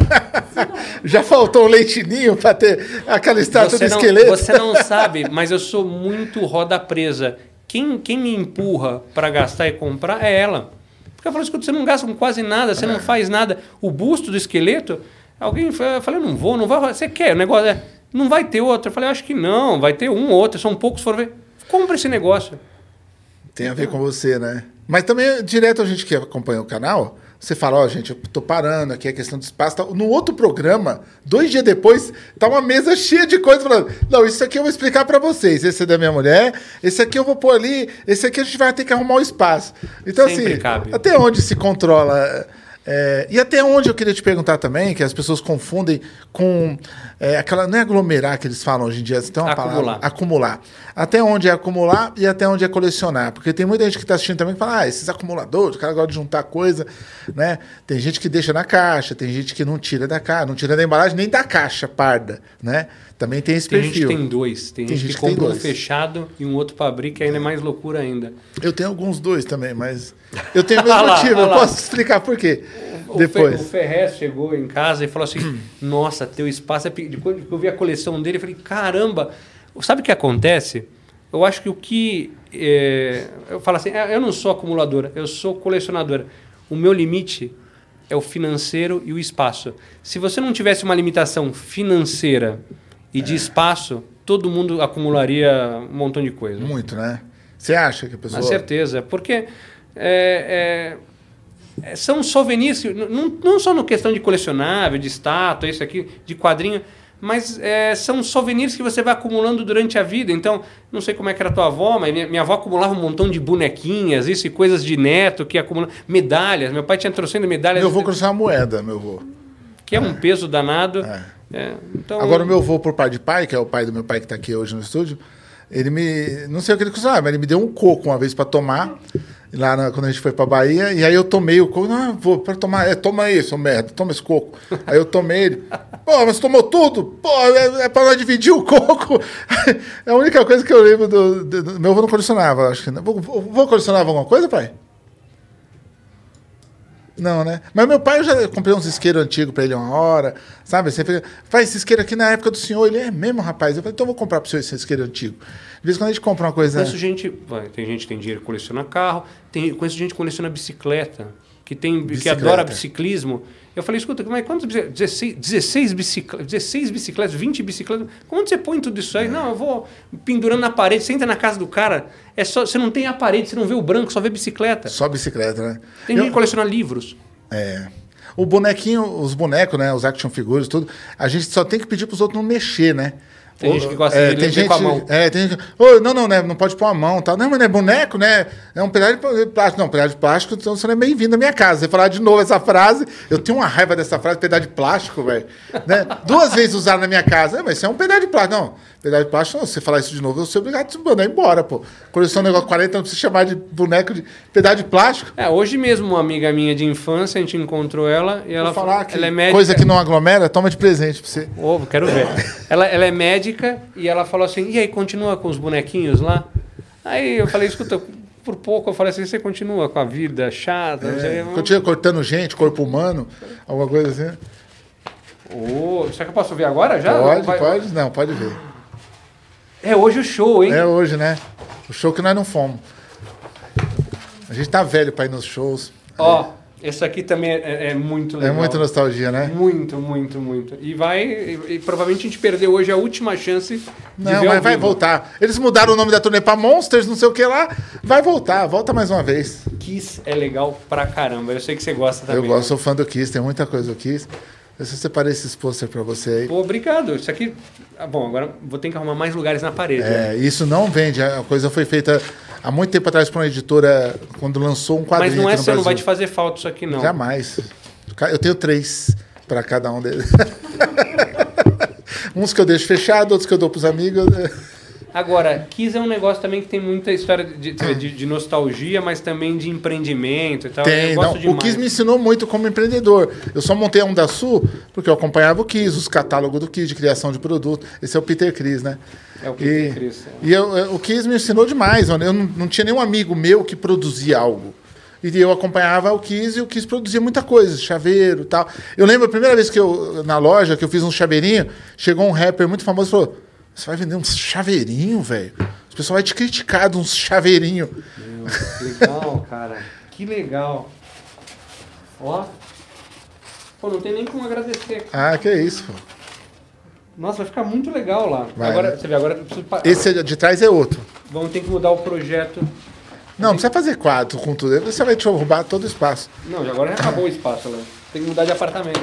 Já faltou o leitinho para ter aquela estátua do esqueleto? Você não sabe, mas eu sou muito roda presa. Quem me empurra para gastar e comprar é ela. Porque eu falo, escuta, você não gasta com quase nada, você não faz nada. O busto do esqueleto, eu falei, não vai, você quer, o negócio não vai ter outro. Eu falei, acho que não, vai ter um ou outro, são poucos, foram ver. Compra esse negócio. Tem a ver com você, né? Mas também, direto a gente que acompanha o canal, você fala, gente, eu tô parando aqui, a questão do espaço. Tá. No outro programa, 2 dias depois, tá uma mesa cheia de coisas falando, não, isso aqui eu vou explicar para vocês. Esse é da minha mulher, esse aqui eu vou pôr ali, esse aqui a gente vai ter que arrumar o espaço. Então, sempre assim, cabe. Até onde se controla... e até onde eu queria te perguntar também, que as pessoas confundem com aquela... Não é aglomerar que eles falam hoje em dia, tem uma palavra. Acumular. Até onde é acumular e até onde é colecionar. Porque tem muita gente que está assistindo também que fala, esses acumuladores, o cara gosta de juntar coisa, né? Tem gente que deixa na caixa, tem gente que não tira da caixa, não tira da embalagem, nem da caixa parda, né? Também tem esse perfil. Tem gente que tem 2. Tem gente que compra um fechado e um outro para abrir, que ainda é mais loucura ainda. Eu tenho alguns 2 também, mas eu tenho meu motivo. Eu posso explicar por quê. Depois. O Ferrez chegou em casa e falou assim, nossa, teu espaço é pequeno. Depois eu vi a coleção dele, eu falei, caramba. Sabe o que acontece? Eu acho que eu falo assim, eu não sou acumuladora, eu sou colecionadora. O meu limite é o financeiro e o espaço. Se você não tivesse uma limitação financeira e de espaço, todo mundo acumularia um montão de coisa. Muito, né? Você acha que a pessoa... Com certeza, porque são souvenirs, não só no questão de colecionável, de estátua, isso aqui, de quadrinho, mas são souvenirs que você vai acumulando durante a vida. Então, não sei como é que era a tua avó, mas minha avó acumulava um montão de bonequinhas, isso e coisas de neto que acumulam. Medalhas, meu pai tinha trouxendo medalhas. Meu avô colecionava moeda, meu avô. Que é um peso danado. Então... Agora, o meu avô, por pai de pai, que é o pai do meu pai que está aqui hoje no estúdio, ele me... Não sei o que ele colecionava, mas ele me deu um coco uma vez para tomar. quando a gente foi pra Bahia, e aí eu tomei o coco. Não, vou para tomar. Toma aí, seu merda, toma esse coco. Aí eu tomei ele. Pô, mas tomou tudo? Pô, é pra nós dividir o coco. É a única coisa que eu lembro do meu avô não colecionava, acho que. Vou colecionava alguma coisa, pai? Não, né? Mas meu pai, eu já comprei uns isqueiros antigos pra ele uma hora, sabe? Você faz esse isqueiro aqui na época do senhor. Ele é mesmo, rapaz. Eu falei, então eu vou comprar pro senhor esse isqueiro antigo. De vez em quando a gente compra uma coisa... Conheço gente, tem gente que tem dinheiro que coleciona carro, conheço gente que coleciona bicicleta, que adora biciclismo. Eu falei, escuta, mas quantas bicicletas? 16 bicicletas, 20 bicicletas. Como você põe tudo isso aí? Não, eu vou pendurando na parede. Você entra na casa do cara, você não tem a parede, você não vê o branco, só vê bicicleta. Só bicicleta, né? Tem gente que coleciona livros. O bonequinho, os bonecos, né? Os action figures, tudo. A gente só tem que pedir pros outros não mexer, né? Tem gente que gosta de ler com a mão. Tem gente não, né? Não pode pôr a mão, tal. Não, mas não é boneco, né? É um pedaço de plástico. Não, pedaço de plástico, então você não é bem-vindo à minha casa. Você falar de novo essa frase, eu tenho uma raiva dessa frase, pedaço de plástico, velho. Né? 2 vezes usaram na minha casa. Mas isso é um pedaço de plástico. Não, pedaço de plástico, não. Se você falar isso de novo, eu sou obrigado a te mandar embora, pô. Coleção negócio 40, não precisa chamar de boneco de pedaço de plástico. Hoje mesmo, uma amiga minha de infância, a gente encontrou ela e ela falou que ela é médica. Coisa que não aglomera, toma de presente pra você. Quero ver. Ela é médica e ela falou assim, e aí, continua com os bonequinhos lá? Aí eu falei, escuta, por pouco eu falei assim, você continua com a vida chata? Continua cortando gente, corpo humano, alguma coisa assim. Será que eu posso ver agora já? Pode. Não, pode ver. É hoje o show, hein? É hoje, né? O show que nós não fomos. A gente tá velho pra ir nos shows. Esse aqui também é muito legal. É muita nostalgia, né? Muito, muito, muito. E provavelmente a gente perdeu hoje a última chance de Não, ver mas vai voltar. Eles mudaram o nome da turnê pra Monsters, não sei o que lá. Vai voltar, volta mais uma vez. Kiss é legal pra caramba. Eu sei que você gosta também. Eu gosto, sou fã do Kiss, tem muita coisa do Kiss. Eu separei esses pôster pra você aí. Pô, obrigado. Isso aqui... Bom, agora vou ter que arrumar mais lugares na parede. Isso não vende. A coisa foi feita há muito tempo atrás por uma editora, quando lançou um quadrinho. Mas não é não vai te fazer falta isso aqui, não. Jamais. Eu tenho 3 para cada um deles. Uns que eu deixo fechado, outros que eu dou pros amigos. Agora, Kiss é um negócio também que tem muita história de nostalgia, mas também de empreendimento e tal. Tem, o Kiss me ensinou muito como empreendedor. Eu só montei a Onda Sul porque eu acompanhava o Kiss, os catálogos do Kiss, de criação de produto. Esse é o Peter Criss, né? É o Peter Criss. O Kiss me ensinou demais, mano. Eu não tinha nenhum amigo meu que produzia algo. E eu acompanhava o Kiss e o Kiss produzia muita coisa, chaveiro e tal. Eu lembro a primeira vez na loja, que eu fiz um chaveirinho, chegou um rapper muito famoso e falou: você vai vender uns chaveirinhos, velho? O pessoal vai te criticar de uns chaveirinhos. Que legal, cara. Que legal. Pô, não tem nem como agradecer. Que é isso, pô. Nossa, vai ficar muito legal lá. Agora, você vê, agora eu preciso... Esse de trás é outro. Vamos ter que mudar o projeto. Não precisa fazer quadro com tudo. Você vai te roubar todo o espaço. Não, agora já acabou o espaço, né? Tem que mudar de apartamento.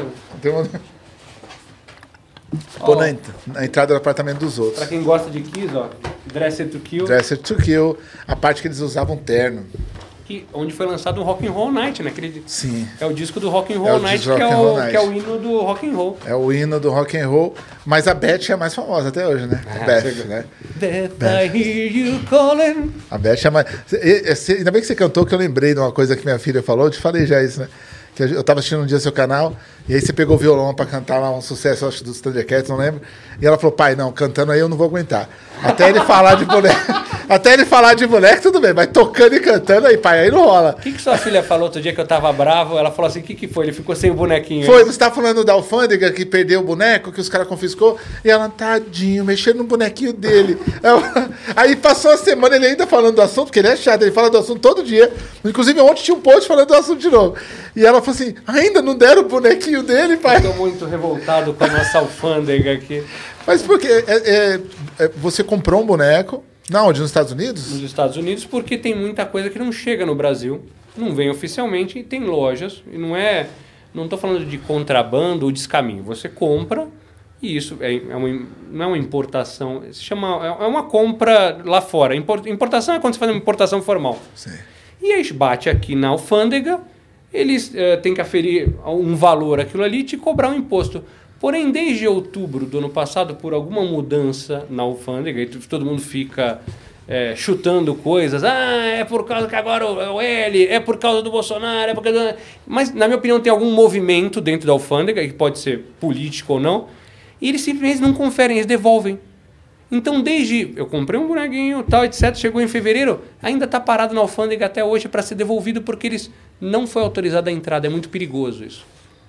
Pô, na entrada do apartamento dos outros. Pra quem gosta de Kiss, Dresser to Kill. Dresser to Kill, a parte que eles usavam terno. Onde foi lançado o Rock and Roll Night, né? Sim. É o disco do Rock and Roll Night, que é o hino do Rock and Roll. É o hino do Rock and Roll, mas a Beth é a mais famosa até hoje, né? Beth, né? Beth, I hear you calling. A Beth é mais... Ainda bem que você cantou, que eu lembrei de uma coisa que minha filha falou, eu te falei já isso, né? Que eu tava assistindo um dia seu canal, e aí você pegou o violão pra cantar lá um sucesso, acho, dos Thundercats, não lembro. E ela falou: pai, não, cantando aí eu não vou aguentar. Até ele falar de boneco, tudo bem, mas tocando e cantando aí, pai, aí não rola. O que sua filha falou outro dia que eu tava bravo? Ela falou assim: o que foi? Ele ficou sem o bonequinho. Foi, você tá falando da alfândega que perdeu o boneco, que os caras confiscou, e ela, tadinho, mexendo no bonequinho dele. Aí passou a semana ele ainda falando do assunto, porque ele é chato, ele fala do assunto todo dia. Inclusive ontem tinha um post falando do assunto de novo. E ela falou assim: ainda não deram o bonequinho dele, pai? Eu tô muito revoltado com a nossa alfândega aqui. Mas por quê? Você comprou um boneco... Não, nos Estados Unidos? Nos Estados Unidos, porque tem muita coisa que não chega no Brasil, não vem oficialmente, e tem lojas, e não estou falando de contrabando ou descaminho. Você compra, e isso não é uma importação, se chama, é uma compra lá fora. Importação é quando você faz uma importação formal. Sim. E aí bate aqui na alfândega, eles têm que aferir um valor aquilo ali e te cobrar um imposto. Porém, desde outubro do ano passado, por alguma mudança na alfândega, e todo mundo fica chutando coisas. É por causa que agora o L, é por causa do Bolsonaro, é por causa... Mas, na minha opinião, tem algum movimento dentro da alfândega, que pode ser político ou não, e eles simplesmente não conferem, eles devolvem. Então, desde eu comprei um bonequinho, tal, etc., chegou em fevereiro, ainda está parado na alfândega até hoje para ser devolvido porque eles não foi autorizada a entrada. É muito perigoso isso.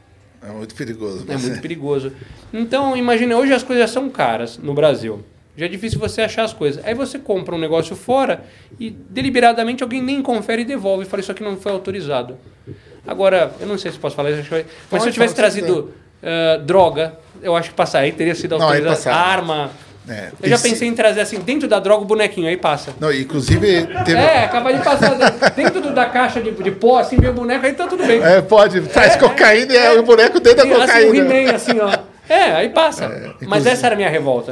É muito perigoso. É muito perigoso. Então, imagina, hoje as coisas são caras no Brasil. Já é difícil você achar as coisas. Aí você compra um negócio fora e deliberadamente alguém nem confere e devolve e fala, isso aqui não foi autorizado. Agora, eu não sei se posso falar isso, mas se eu tivesse trazido droga, eu acho que passar aí teria sido autorizado. Arma... eu já pensei em trazer assim, dentro da droga o bonequinho, aí passa. Não, inclusive... acaba de passar dentro da caixa de pó, assim, vem o boneco, aí tá tudo bem. Pode, traz cocaína e o boneco dentro da cocaína. Assim, o He-Man, assim, ó. Aí passa. Mas essa era a minha revolta.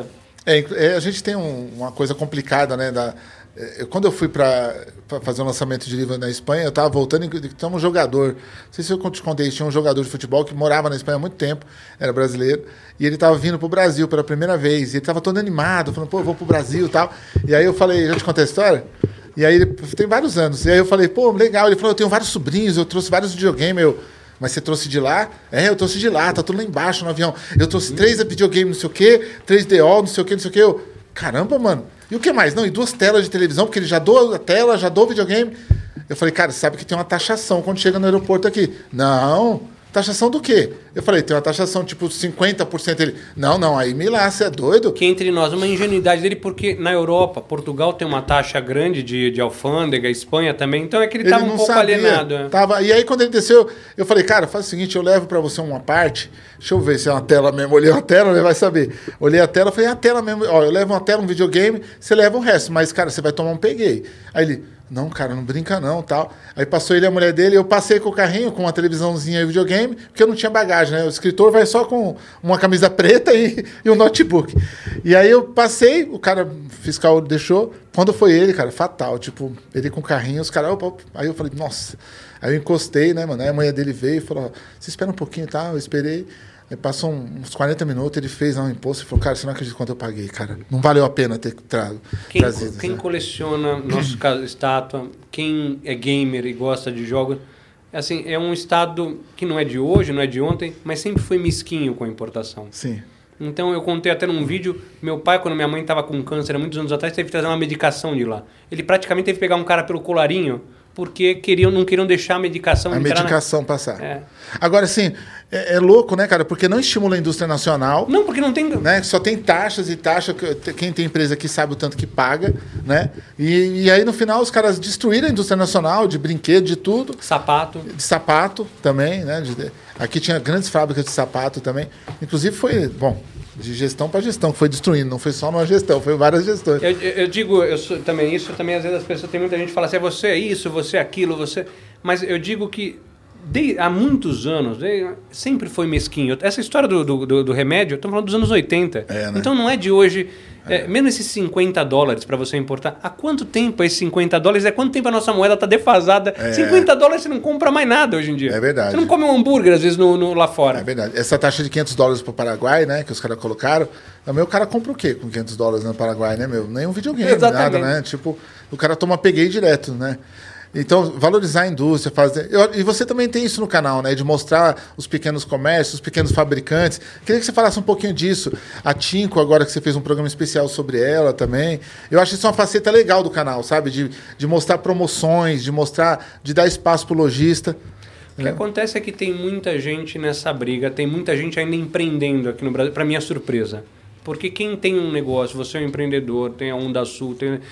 A gente tem uma coisa complicada, né? Quando eu fui para fazer um lançamento de livro na Espanha, eu estava voltando e tinha um jogador, não sei se eu te contei, tinha um jogador de futebol que morava na Espanha há muito tempo, era brasileiro, e ele estava vindo para o Brasil pela primeira vez, e ele estava todo animado, falando, pô, eu vou para o Brasil e tal. E aí eu falei, já te contei a história? E aí ele tem vários anos, e aí eu falei, pô, legal. Ele falou, eu tenho vários sobrinhos, eu trouxe vários videogames, mas você trouxe de lá? Eu trouxe de lá, tá tudo lá embaixo no avião. Eu trouxe 3 videogames, não sei o quê, 3DO, não sei o quê, não sei o quê. Caramba, mano. E o que mais? Não, e 2 telas de televisão, porque ele já dou a tela, já dou o videogame. Eu falei, cara, você sabe que tem uma taxação quando chega no aeroporto aqui. Não, taxação do quê? Eu falei, tem uma taxação tipo 50%. Ele, não, aí me lá, você é doido? Que entre nós, uma ingenuidade dele, porque na Europa, Portugal tem uma taxa grande de alfândega, Espanha também, então é que ele estava um pouco alienado. E aí quando ele desceu, eu falei, cara, faz o seguinte, eu levo para você uma parte, deixa eu ver se é uma tela mesmo. Olhei a tela, ele vai saber. Olhei a tela, falei, a tela mesmo, eu levo uma tela, um videogame, você leva o resto, mas, cara, você vai tomar um peguei. Aí ele, não, cara, não brinca não, tal. Aí passou ele e a mulher dele, eu passei com o carrinho, com uma televisãozinha e videogame, porque eu não tinha bagagem, né? O escritor vai só com uma camisa preta e um notebook. E aí eu passei, o cara fiscal deixou. Quando foi ele, cara, fatal. Tipo, ele com o carrinho, os caras... Aí eu falei, nossa. Aí eu encostei, né, mano? Aí a mulher dele veio e falou, você espera um pouquinho, tá? Eu esperei. Aí passou uns 40 minutos, ele fez um imposto e falou, cara, você não acredita quanto eu paguei, cara. Não valeu a pena ter trazido. Quem coleciona, nosso caso, estátua, quem é gamer e gosta de jogos, assim, é um estado que não é de hoje, não é de ontem, mas sempre foi mesquinho com a importação. Sim. Então eu contei até num vídeo, meu pai, quando minha mãe estava com câncer há muitos anos atrás, teve que trazer uma medicação de lá. Ele praticamente teve que pegar um cara pelo colarinho, porque não queriam deixar a medicação passar. Agora, assim, é louco, né, cara? Porque não estimula a indústria nacional. Não, porque não tem... Né? Só tem taxas e taxa. Quem tem empresa aqui sabe o tanto que paga, né? E aí, no final, os caras destruíram a indústria nacional de brinquedo, de tudo. Sapato. De sapato também, né? Aqui tinha grandes fábricas de sapato também. Inclusive, foi... Bom... De gestão para gestão, que foi destruindo, não foi só uma gestão, foi várias gestões. Eu digo, também, às vezes as pessoas, tem muita gente que fala assim, você é isso, você é aquilo, você... Mas eu digo que há muitos anos, sempre foi mesquinho. Essa história do remédio, estamos falando dos anos 80. Né? Então não é de hoje... mesmo esses $50 para você importar, há quanto tempo esses $50? Quanto tempo a nossa moeda está defasada? $50 você não compra mais nada hoje em dia. É verdade. Você não come um hambúrguer, às vezes, lá fora. É verdade. Essa taxa de $500 para o Paraguai, né, que os caras colocaram, também o cara compra o quê com $500 no Paraguai, né, meu? Nem um videogame, nada, né? Tipo, o cara toma peguei direto, né? Então, valorizar a indústria, e você também tem isso no canal, né? De mostrar os pequenos comércios, os pequenos fabricantes. Queria que você falasse um pouquinho disso. A Tinko, agora que você fez um programa especial sobre ela também. Eu acho isso uma faceta legal do canal, sabe? De mostrar promoções, de dar espaço para o lojista. O que acontece é que tem muita gente nessa briga, tem muita gente ainda empreendendo aqui no Brasil, para minha surpresa. Porque quem tem um negócio, você é um empreendedor, tem a Onda Sul,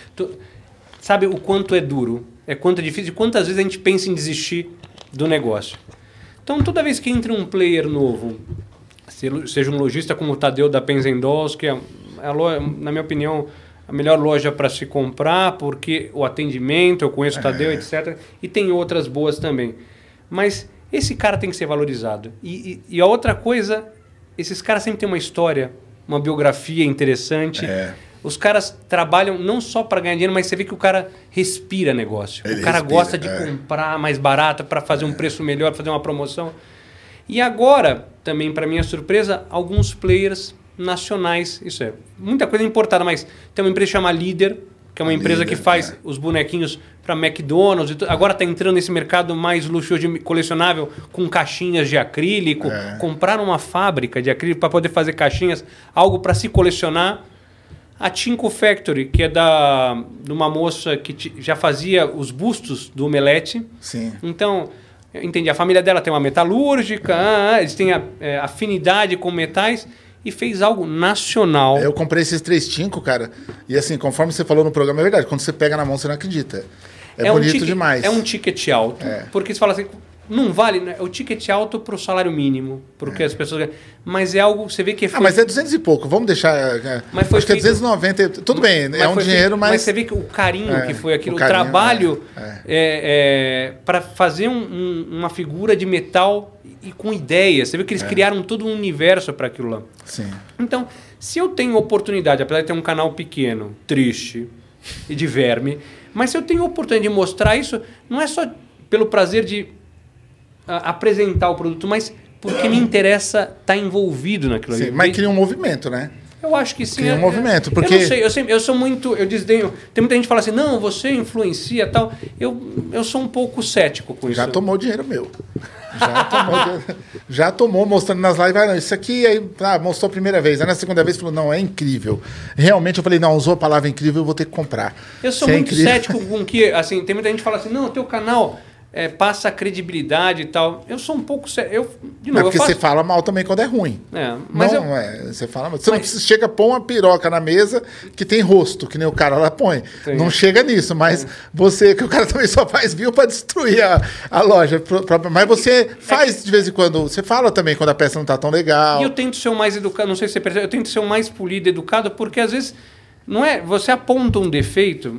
sabe o quanto é duro, quanto é difícil, quantas vezes a gente pensa em desistir do negócio. Então, toda vez que entra um player novo, seja um lojista como o Tadeu da Penzendolls, que é, na minha opinião, a melhor loja para se comprar, porque o atendimento, eu conheço o Tadeu, etc. E tem outras boas também. Mas esse cara tem que ser valorizado. E a outra coisa, esses caras sempre têm uma história, uma biografia interessante. Os caras trabalham não só para ganhar dinheiro, mas você vê que o cara respira negócio. O cara gosta de comprar mais barato para fazer um preço melhor, fazer uma promoção. E agora, também para minha surpresa, alguns players nacionais, isso é muita coisa importada, mas tem uma empresa chamada Líder, que é uma empresa que faz os bonequinhos para McDonald's. Agora está entrando nesse mercado mais luxuoso de colecionável com caixinhas de acrílico. Compraram uma fábrica de acrílico para poder fazer caixinhas, algo para se colecionar. A Tinko Factory, que é de uma moça que já fazia os bustos do Omelete. Sim. Então, entendi, a família dela tem uma metalúrgica, eles têm afinidade com metais e fez algo nacional. Eu comprei esses 3 Tinko, cara, e assim, conforme você falou no programa, é verdade, quando você pega na mão você não acredita. É bonito demais. É um ticket alto, porque você fala assim, não vale, né? O ticket alto para o salário mínimo, porque as pessoas... Mas é algo, você vê que... mas é 200 e pouco, vamos deixar... Mas foi acho que é 290, tudo bem, é um dinheiro, mas... Mas você vê que o carinho que foi aquilo, o trabalho para fazer uma figura de metal e com ideias. Você vê que eles criaram todo um universo para aquilo lá. Sim. Então, se eu tenho oportunidade, apesar de ter um canal pequeno, triste e de verme, mas se eu tenho oportunidade de mostrar isso, não é só pelo prazer de apresentar o produto, mas porque me interessa estar envolvido naquilo ali. Mas cria um movimento, né? Eu acho que sim. Cria um movimento, porque... Eu não sei, eu sou muito... Eu desdenho... Tem muita gente que fala assim, não, você influencia e tal. Eu sou um pouco cético com isso. Já tomou dinheiro meu. Já tomou, mostrando nas lives. Não, isso aqui aí, mostrou a primeira vez. Aí na segunda vez falou, não, é incrível. Realmente eu falei, não, usou a palavra incrível, eu vou ter que comprar. Eu sou muito cético com que, assim, tem muita gente que fala assim, não, teu canal... passa credibilidade e tal. Eu sou um pouco... Porque você fala mal também quando é ruim. Mas você fala mal. Você não chega a pôr uma piroca na mesa que tem rosto, que nem o cara lá põe. Sim. Não chega nisso, mas que o cara também só faz view para destruir a loja. Mas você faz de vez em quando... Você fala também quando a peça não tá tão legal. E eu tento ser o mais educado, não sei se você percebe, eu tento ser o mais polido, educado, porque às vezes não é... Você aponta um defeito,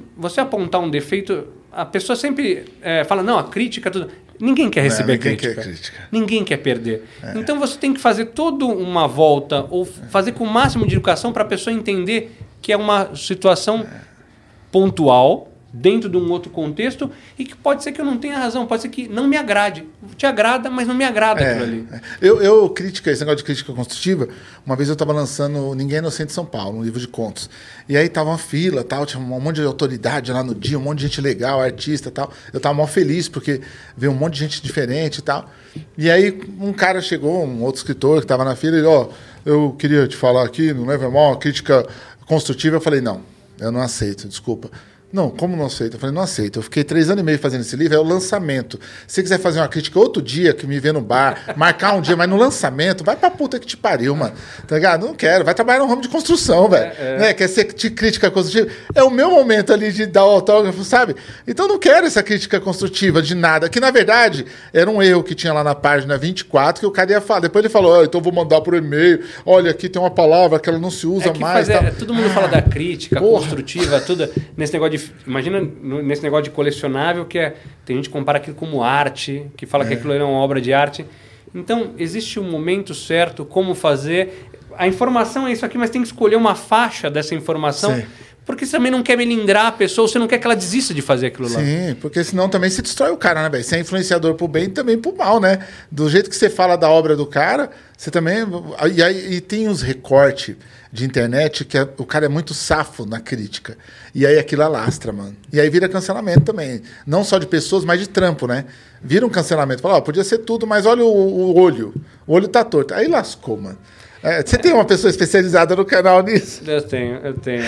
a pessoa sempre fala, não, a crítica... Tudo. Ninguém quer receber crítica. Ninguém quer perder. Então você tem que fazer toda uma volta ou fazer com o máximo de educação para a pessoa entender que é uma situação pontual, dentro de um outro contexto, e que pode ser que eu não tenha razão, pode ser que não me agrade. Te agrada, mas não me agrada aquilo ali. Eu critico esse negócio de crítica construtiva. Uma vez eu estava lançando Ninguém é Inocente em São Paulo, um livro de contos. E aí tava uma fila, tal, tinha um monte de autoridade lá no dia, um monte de gente legal, artista e tal. Eu estava mó feliz, porque veio um monte de gente diferente e tal. E aí um cara chegou, um outro escritor que estava na fila, e ele, eu queria te falar aqui, não leva mal, uma crítica construtiva. Eu falei, não, eu não aceito, desculpa. Não, como não aceito? Eu falei, não aceito. Eu fiquei 3 anos e meio fazendo esse livro, é o lançamento. Se você quiser fazer uma crítica outro dia, que me vê no bar, marcar um dia, mas no lançamento, vai pra puta que te pariu, mano. Tá ligado? Não quero. Vai trabalhar no ramo de construção, velho. Né? Quer ser crítica construtiva? É o meu momento ali de dar o autógrafo, sabe? Então não quero essa crítica construtiva de nada. Que, na verdade, era um erro que tinha lá na página 24, que o cara ia falar. Depois ele falou, então vou mandar por e-mail. Olha, aqui tem uma palavra que ela não se usa mais. Todo mundo fala da crítica construtiva, tudo nesse negócio de... Imagina nesse negócio de colecionável, tem gente que compara aquilo como arte, que fala que aquilo é uma obra de arte. Então, existe um momento certo, como fazer. A informação é isso aqui, mas tem que escolher uma faixa dessa informação, porque você também não quer melindrar a pessoa, você não quer que ela desista de fazer aquilo lá. Sim, porque senão também se destrói o cara, né, velho? Você é influenciador pro bem e também pro mal, né? Do jeito que você fala da obra do cara, você também... E tem uns recortes de internet que o cara é muito safo na crítica. E aí aquilo alastra, mano. E aí vira cancelamento também. Não só de pessoas, mas de trampo, né? Vira um cancelamento. Fala, podia ser tudo, mas olha o olho. O olho tá torto. Aí lascou, mano. Você tem uma pessoa especializada no canal nisso? Eu tenho.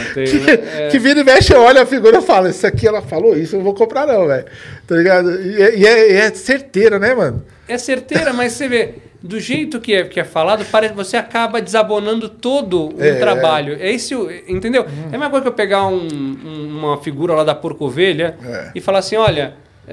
Que vira e mexe, olha a figura e fala, isso aqui ela falou isso, eu não vou comprar não, velho. Tá ligado? E é certeira, né, mano? É certeira, mas você vê, do jeito que é falado, você acaba desabonando todo o trabalho. É esse, entendeu? É a mesma coisa que eu pegar uma figura lá da porco-ovelha e falar assim, olha...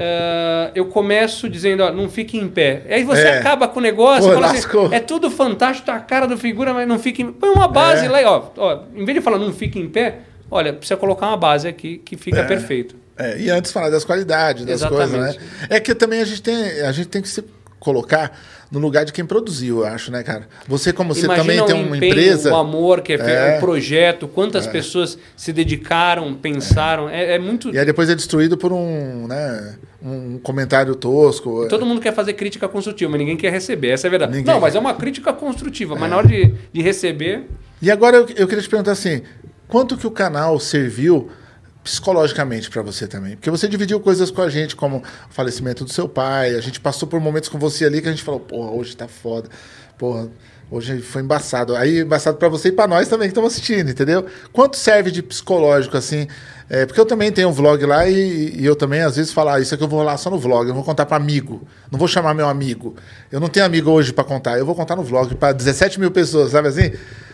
eu começo dizendo, não fique em pé. Aí você acaba com o negócio, fala assim, é tudo fantástico, a cara da figura, mas não fique em pé. Põe uma base lá, ó, em vez de falar não fique em pé, olha, precisa colocar uma base aqui que fica perfeito. E antes falar das qualidades, das coisas, né? É que também a gente tem que se colocar no lugar de quem produziu, eu acho, né, cara? Você, como você também tem uma empresa... O amor que é feito, o projeto, quantas pessoas se dedicaram, pensaram, é muito... E aí depois é destruído por um comentário tosco. Todo mundo quer fazer crítica construtiva, mas ninguém quer receber, essa é a verdade. Não, mas é uma crítica construtiva, mas na hora de receber... E agora eu queria te perguntar assim, quanto que o canal serviu psicologicamente para você também? Porque você dividiu coisas com a gente, como o falecimento do seu pai, a gente passou por momentos com você ali que a gente falou, porra, hoje tá foda, porra, hoje foi embaçado. Aí embaçado para você e para nós também que estamos assistindo, entendeu? Quanto serve de psicológico, assim? Porque eu também tenho um vlog lá e eu também às vezes falo, isso aqui eu vou lá só no vlog, eu não vou contar para amigo, não vou chamar meu amigo. Eu não tenho amigo hoje para contar, eu vou contar no vlog para 17 mil pessoas, sabe assim?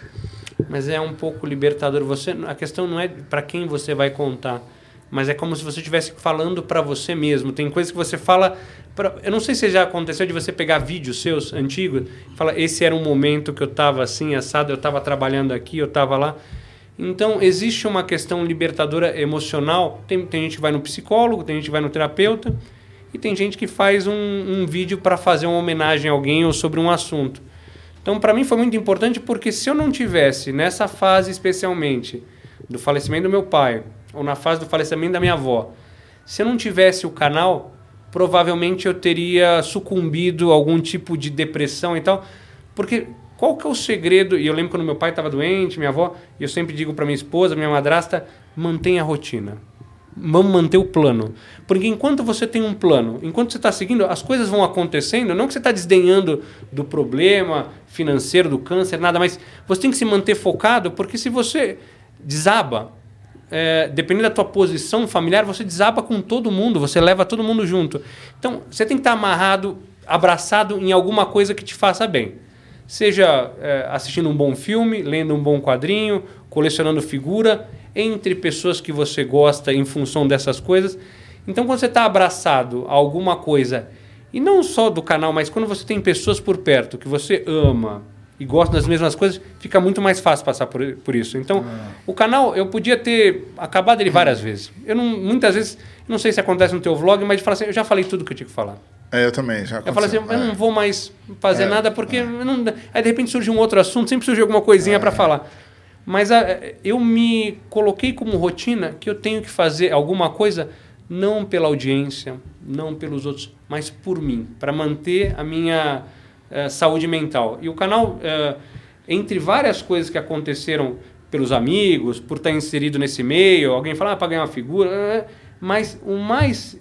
Mas é um pouco libertador. A questão não é para quem você vai contar, mas é como se você estivesse falando para você mesmo. Tem coisas que você fala... Eu não sei se já aconteceu de você pegar vídeos seus antigos e falar, esse era um momento que eu estava assim, assado, eu estava trabalhando aqui, eu estava lá. Então, existe uma questão libertadora emocional. Tem gente que vai no psicólogo, tem gente que vai no terapeuta e tem gente que faz um vídeo para fazer uma homenagem a alguém ou sobre um assunto. Então, para mim foi muito importante porque se eu não tivesse, nessa fase especialmente, do falecimento do meu pai, ou na fase do falecimento da minha avó, se eu não tivesse o canal, provavelmente eu teria sucumbido a algum tipo de depressão e tal. Porque qual que é o segredo? E eu lembro quando meu pai estava doente, minha avó, e eu sempre digo para minha esposa, minha madrasta, mantenha a rotina. Vamos manter o plano. Porque enquanto você tem um plano, enquanto você está seguindo, as coisas vão acontecendo, não que você está desdenhando do problema financeiro, do câncer, nada, mas você tem que se manter focado, porque se você desaba, dependendo da tua posição familiar, você desaba com todo mundo, você leva todo mundo junto. Então, você tem que estar amarrado, abraçado em alguma coisa que te faça bem. Seja assistindo um bom filme, lendo um bom quadrinho, colecionando figura, entre pessoas que você gosta em função dessas coisas. Então, quando você está abraçado a alguma coisa, e não só do canal, mas quando você tem pessoas por perto que você ama e gosta das mesmas coisas, fica muito mais fácil passar por isso. Então, o canal, eu podia ter acabado ele várias vezes. Muitas vezes, não sei se acontece no teu vlog, mas de falar assim, eu já falei tudo que eu tinha que falar. Eu também, já aconteceu. Eu falei assim, eu não vou mais fazer nada, porque... Não, aí, de repente, surge um outro assunto, sempre surge alguma coisinha para falar. Mas eu me coloquei como rotina que eu tenho que fazer alguma coisa não pela audiência, não pelos outros, mas por mim, para manter a minha saúde mental. E o canal, entre várias coisas que aconteceram pelos amigos, por estar inserido nesse meio, alguém fala para ganhar uma figura, mas o mais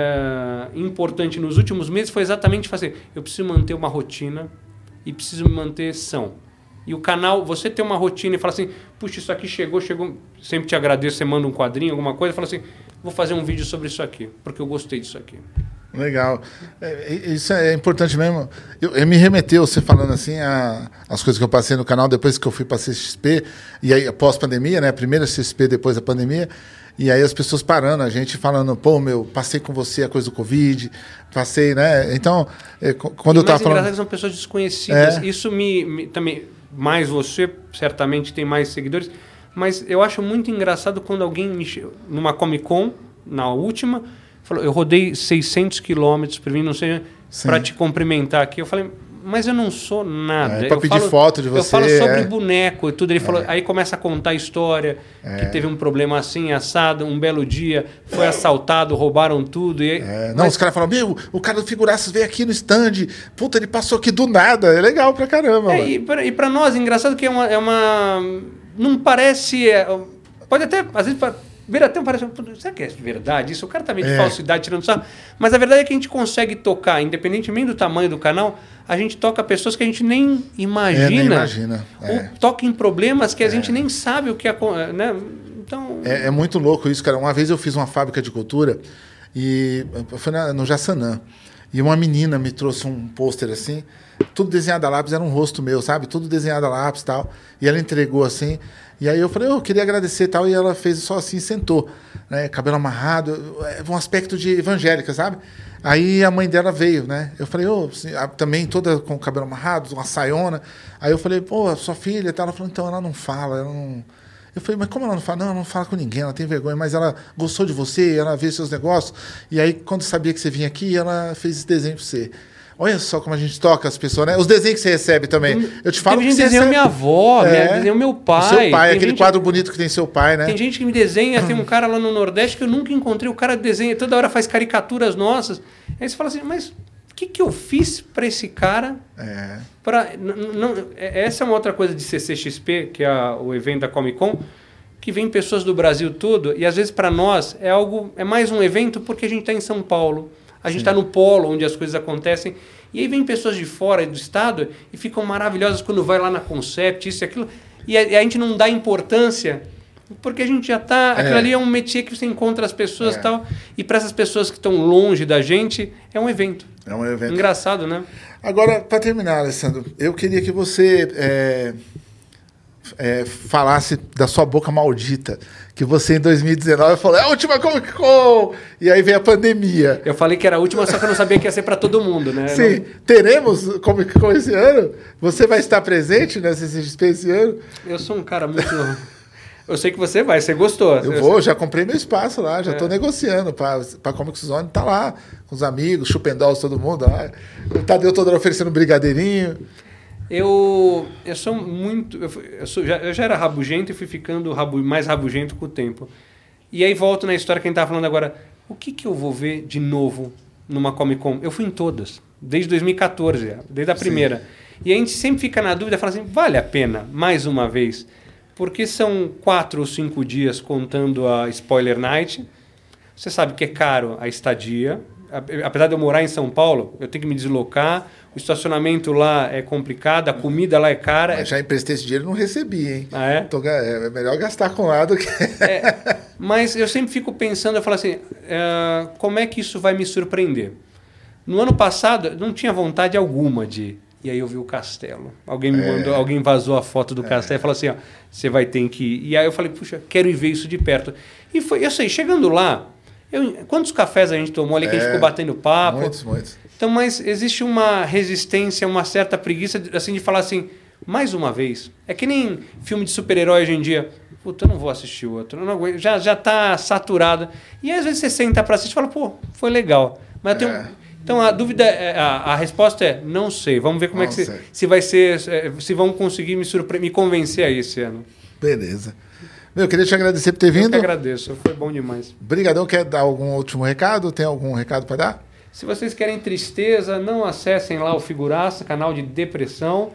importante nos últimos meses foi exatamente fazer, eu preciso manter uma rotina e preciso me manter são. E o canal, você tem uma rotina e fala assim, puxa, isso aqui chegou, sempre te agradeço, você manda um quadrinho, alguma coisa, fala assim, vou fazer um vídeo sobre isso aqui, porque eu gostei disso aqui. Legal. Isso é importante mesmo. Eu me remeteu, você falando assim, as coisas que eu passei no canal depois que eu fui para a CXP, e aí pós-pandemia, né? A primeira CXP depois da pandemia, e aí as pessoas parando, a gente falando, pô, passei com você a coisa do Covid, passei, né? Então, quando eu estava falando... engraçado que são pessoas desconhecidas. Isso também... Mais você, certamente tem mais seguidores, mas eu acho muito engraçado quando alguém numa Comic Con, na última, falou, eu rodei 600 quilômetros para vir, não sei, para te cumprimentar aqui. Eu falei, mas eu não sou nada. Para pedir foto de você. Eu falo sobre boneco e tudo. Ele falou, aí começa a contar a história, que teve um problema assim, assado, um belo dia, foi assaltado, roubaram tudo. E Não, os caras falam, o cara do Figuraças veio aqui no stand, puta, ele passou aqui do nada. É legal pra caramba. E pra nós, engraçado que é uma não parece... pode até, às vezes... parece, será que é verdade isso? O cara tá meio de falsidade, tirando sarro. Mas a verdade é que a gente consegue tocar, independentemente do tamanho do canal, a gente toca pessoas que a gente nem imagina. Nem imagina. Ou toca em problemas que a gente nem sabe o que acontece. Né? Então... É muito louco isso, cara. Uma vez eu fiz uma fábrica de cultura e foi no Jaçanã. E uma menina me trouxe um pôster assim, tudo desenhado a lápis, era um rosto meu, sabe? Tudo desenhado a lápis e tal. E ela entregou assim. E aí eu falei, eu queria agradecer e tal. E ela fez só assim, sentou, né? Cabelo amarrado, um aspecto de evangélica, sabe? Aí a mãe dela veio, né? Eu falei, também toda com o cabelo amarrado, uma saiona. Aí eu falei, sua filha e tal. Ela falou, então ela não fala, ela não... Eu falei, mas como ela não fala? Não, ela não fala com ninguém, ela tem vergonha, mas ela gostou de você, ela vê seus negócios. E aí, quando sabia que você vinha aqui, ela fez esse desenho pra você. Olha só como a gente toca as pessoas, né? Os desenhos que você recebe também. Eu te falo que você desenhou minha avó, desenhou meu pai. O seu pai, aquele quadro bonito que tem seu pai, né? Tem gente que me desenha, tem um cara lá no Nordeste que eu nunca encontrei, o cara desenha, toda hora faz caricaturas nossas. Aí você fala assim, mas o que eu fiz para esse cara? Essa é uma outra coisa de CCXP, que é o evento da Comic Con. que vem pessoas do Brasil todo, e às vezes para nós é mais um evento porque a gente está em São Paulo, a gente está no polo onde as coisas acontecem, e aí vem pessoas de fora do estado e ficam maravilhosas quando vai lá na Concept, isso e aquilo, e a gente não dá importância, porque a gente já está... Aquilo ali é um métier que você encontra as pessoas e tal, e para essas pessoas que estão longe da gente, é um evento. É um evento. Engraçado, né? Agora, para terminar, Alessandro, eu queria que você falasse da sua boca maldita, que você em 2019 falou, é a última Comic Con! E aí veio a pandemia. Eu falei que era a última, só que eu não sabia que ia ser para todo mundo, né? Sim, teremos Comic Con esse ano? Você vai estar presente nessa CCXP esse ano? Eu sou um cara muito... Eu sei que você vai, você gostou. Eu vou, já comprei meu espaço lá, já estou negociando para Comic Zone, tá lá, com os amigos, Chupendolls, todo mundo lá. O Tadeu toda hora oferecendo brigadeirinho. Eu sou muito... Eu já era rabugento e fui ficando mais rabugento com o tempo. E aí volto na história que a gente estava falando agora. O que eu vou ver de novo numa Comic Con? Eu fui em todas, desde 2014, desde a primeira. Sim. E a gente sempre fica na dúvida, fala assim, vale a pena, mais uma vez... Porque são 4 ou 5 dias contando a Spoiler Night. Você sabe que é caro a estadia. Apesar de eu morar em São Paulo, eu tenho que me deslocar. O estacionamento lá é complicado, a comida lá é cara. Mas já emprestei esse dinheiro e não recebi, hein? Ah, é? É melhor gastar com lá do que... Mas eu sempre fico pensando, eu falo assim, como é que isso vai me surpreender? No ano passado, não tinha vontade alguma de ir. E aí eu vi o castelo. Alguém me mandou, alguém vazou a foto do castelo e falou assim, ó, você vai ter que ir. E aí eu falei, puxa, quero ir ver isso de perto. E foi, eu sei, chegando lá, quantos cafés a gente tomou ali que a gente ficou batendo papo? Muitos. Então, mas existe uma resistência, uma certa preguiça assim, de falar assim, mais uma vez. É que nem filme de super-herói hoje em dia. Puta, eu não vou assistir outro. Eu não aguento, já tá saturado. E aí, às vezes você senta para assistir e fala, pô, foi legal. Mas eu tenho... Então a dúvida, a resposta é não sei. Vamos ver como é que se vai ser, se vão conseguir me convencer aí esse ano. Beleza. Eu queria te agradecer por ter vindo. Eu que agradeço, foi bom demais. Obrigadão. Quer dar algum último recado? Tem algum recado para dar? Se vocês querem tristeza, não acessem lá o Figuraça, canal de depressão.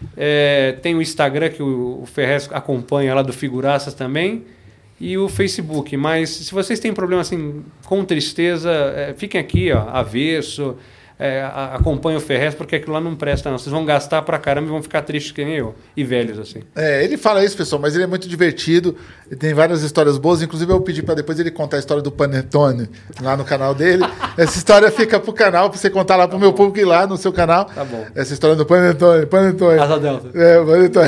Tem o Instagram que o Ferrez acompanha lá do Figuraças também. E o Facebook, mas se vocês têm problema assim, com tristeza, fiquem aqui, ó, avesso, acompanhem o Ferrez, porque aquilo lá não presta não. Vocês vão gastar pra caramba e vão ficar tristes que nem eu, e velhos assim. Ele fala isso, pessoal, mas ele é muito divertido, ele tem várias histórias boas, inclusive eu pedi para depois ele contar a história do Panetone lá no canal dele. Essa história fica pro canal, pra você contar lá pro meu público ir lá no seu canal. Tá bom. Essa história do Panetone. Asa Delta. Panetone.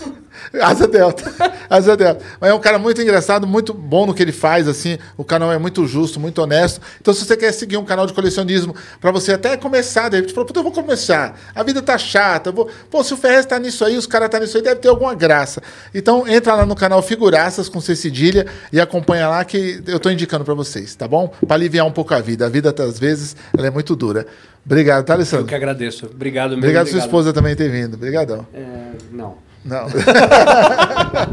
Asa Delta. Mas é um cara muito engraçado, muito bom no que ele faz, assim. O canal é muito justo, muito honesto. Então, se você quer seguir um canal de colecionismo, para você até começar, de repente, falou, puta, eu vou começar. A vida tá chata. Pô, se o Ferrez tá nisso aí, os caras tá nisso aí, deve ter alguma graça. Então, entra lá no canal Figuraças com C cedilha e acompanha lá que eu tô indicando para vocês, tá bom? Para aliviar um pouco a vida. A vida, às vezes, ela é muito dura. Obrigado, tá, Alessandro? Eu que agradeço. Obrigado mesmo. Obrigado sua esposa também ter vindo. Obrigadão. Não. Não.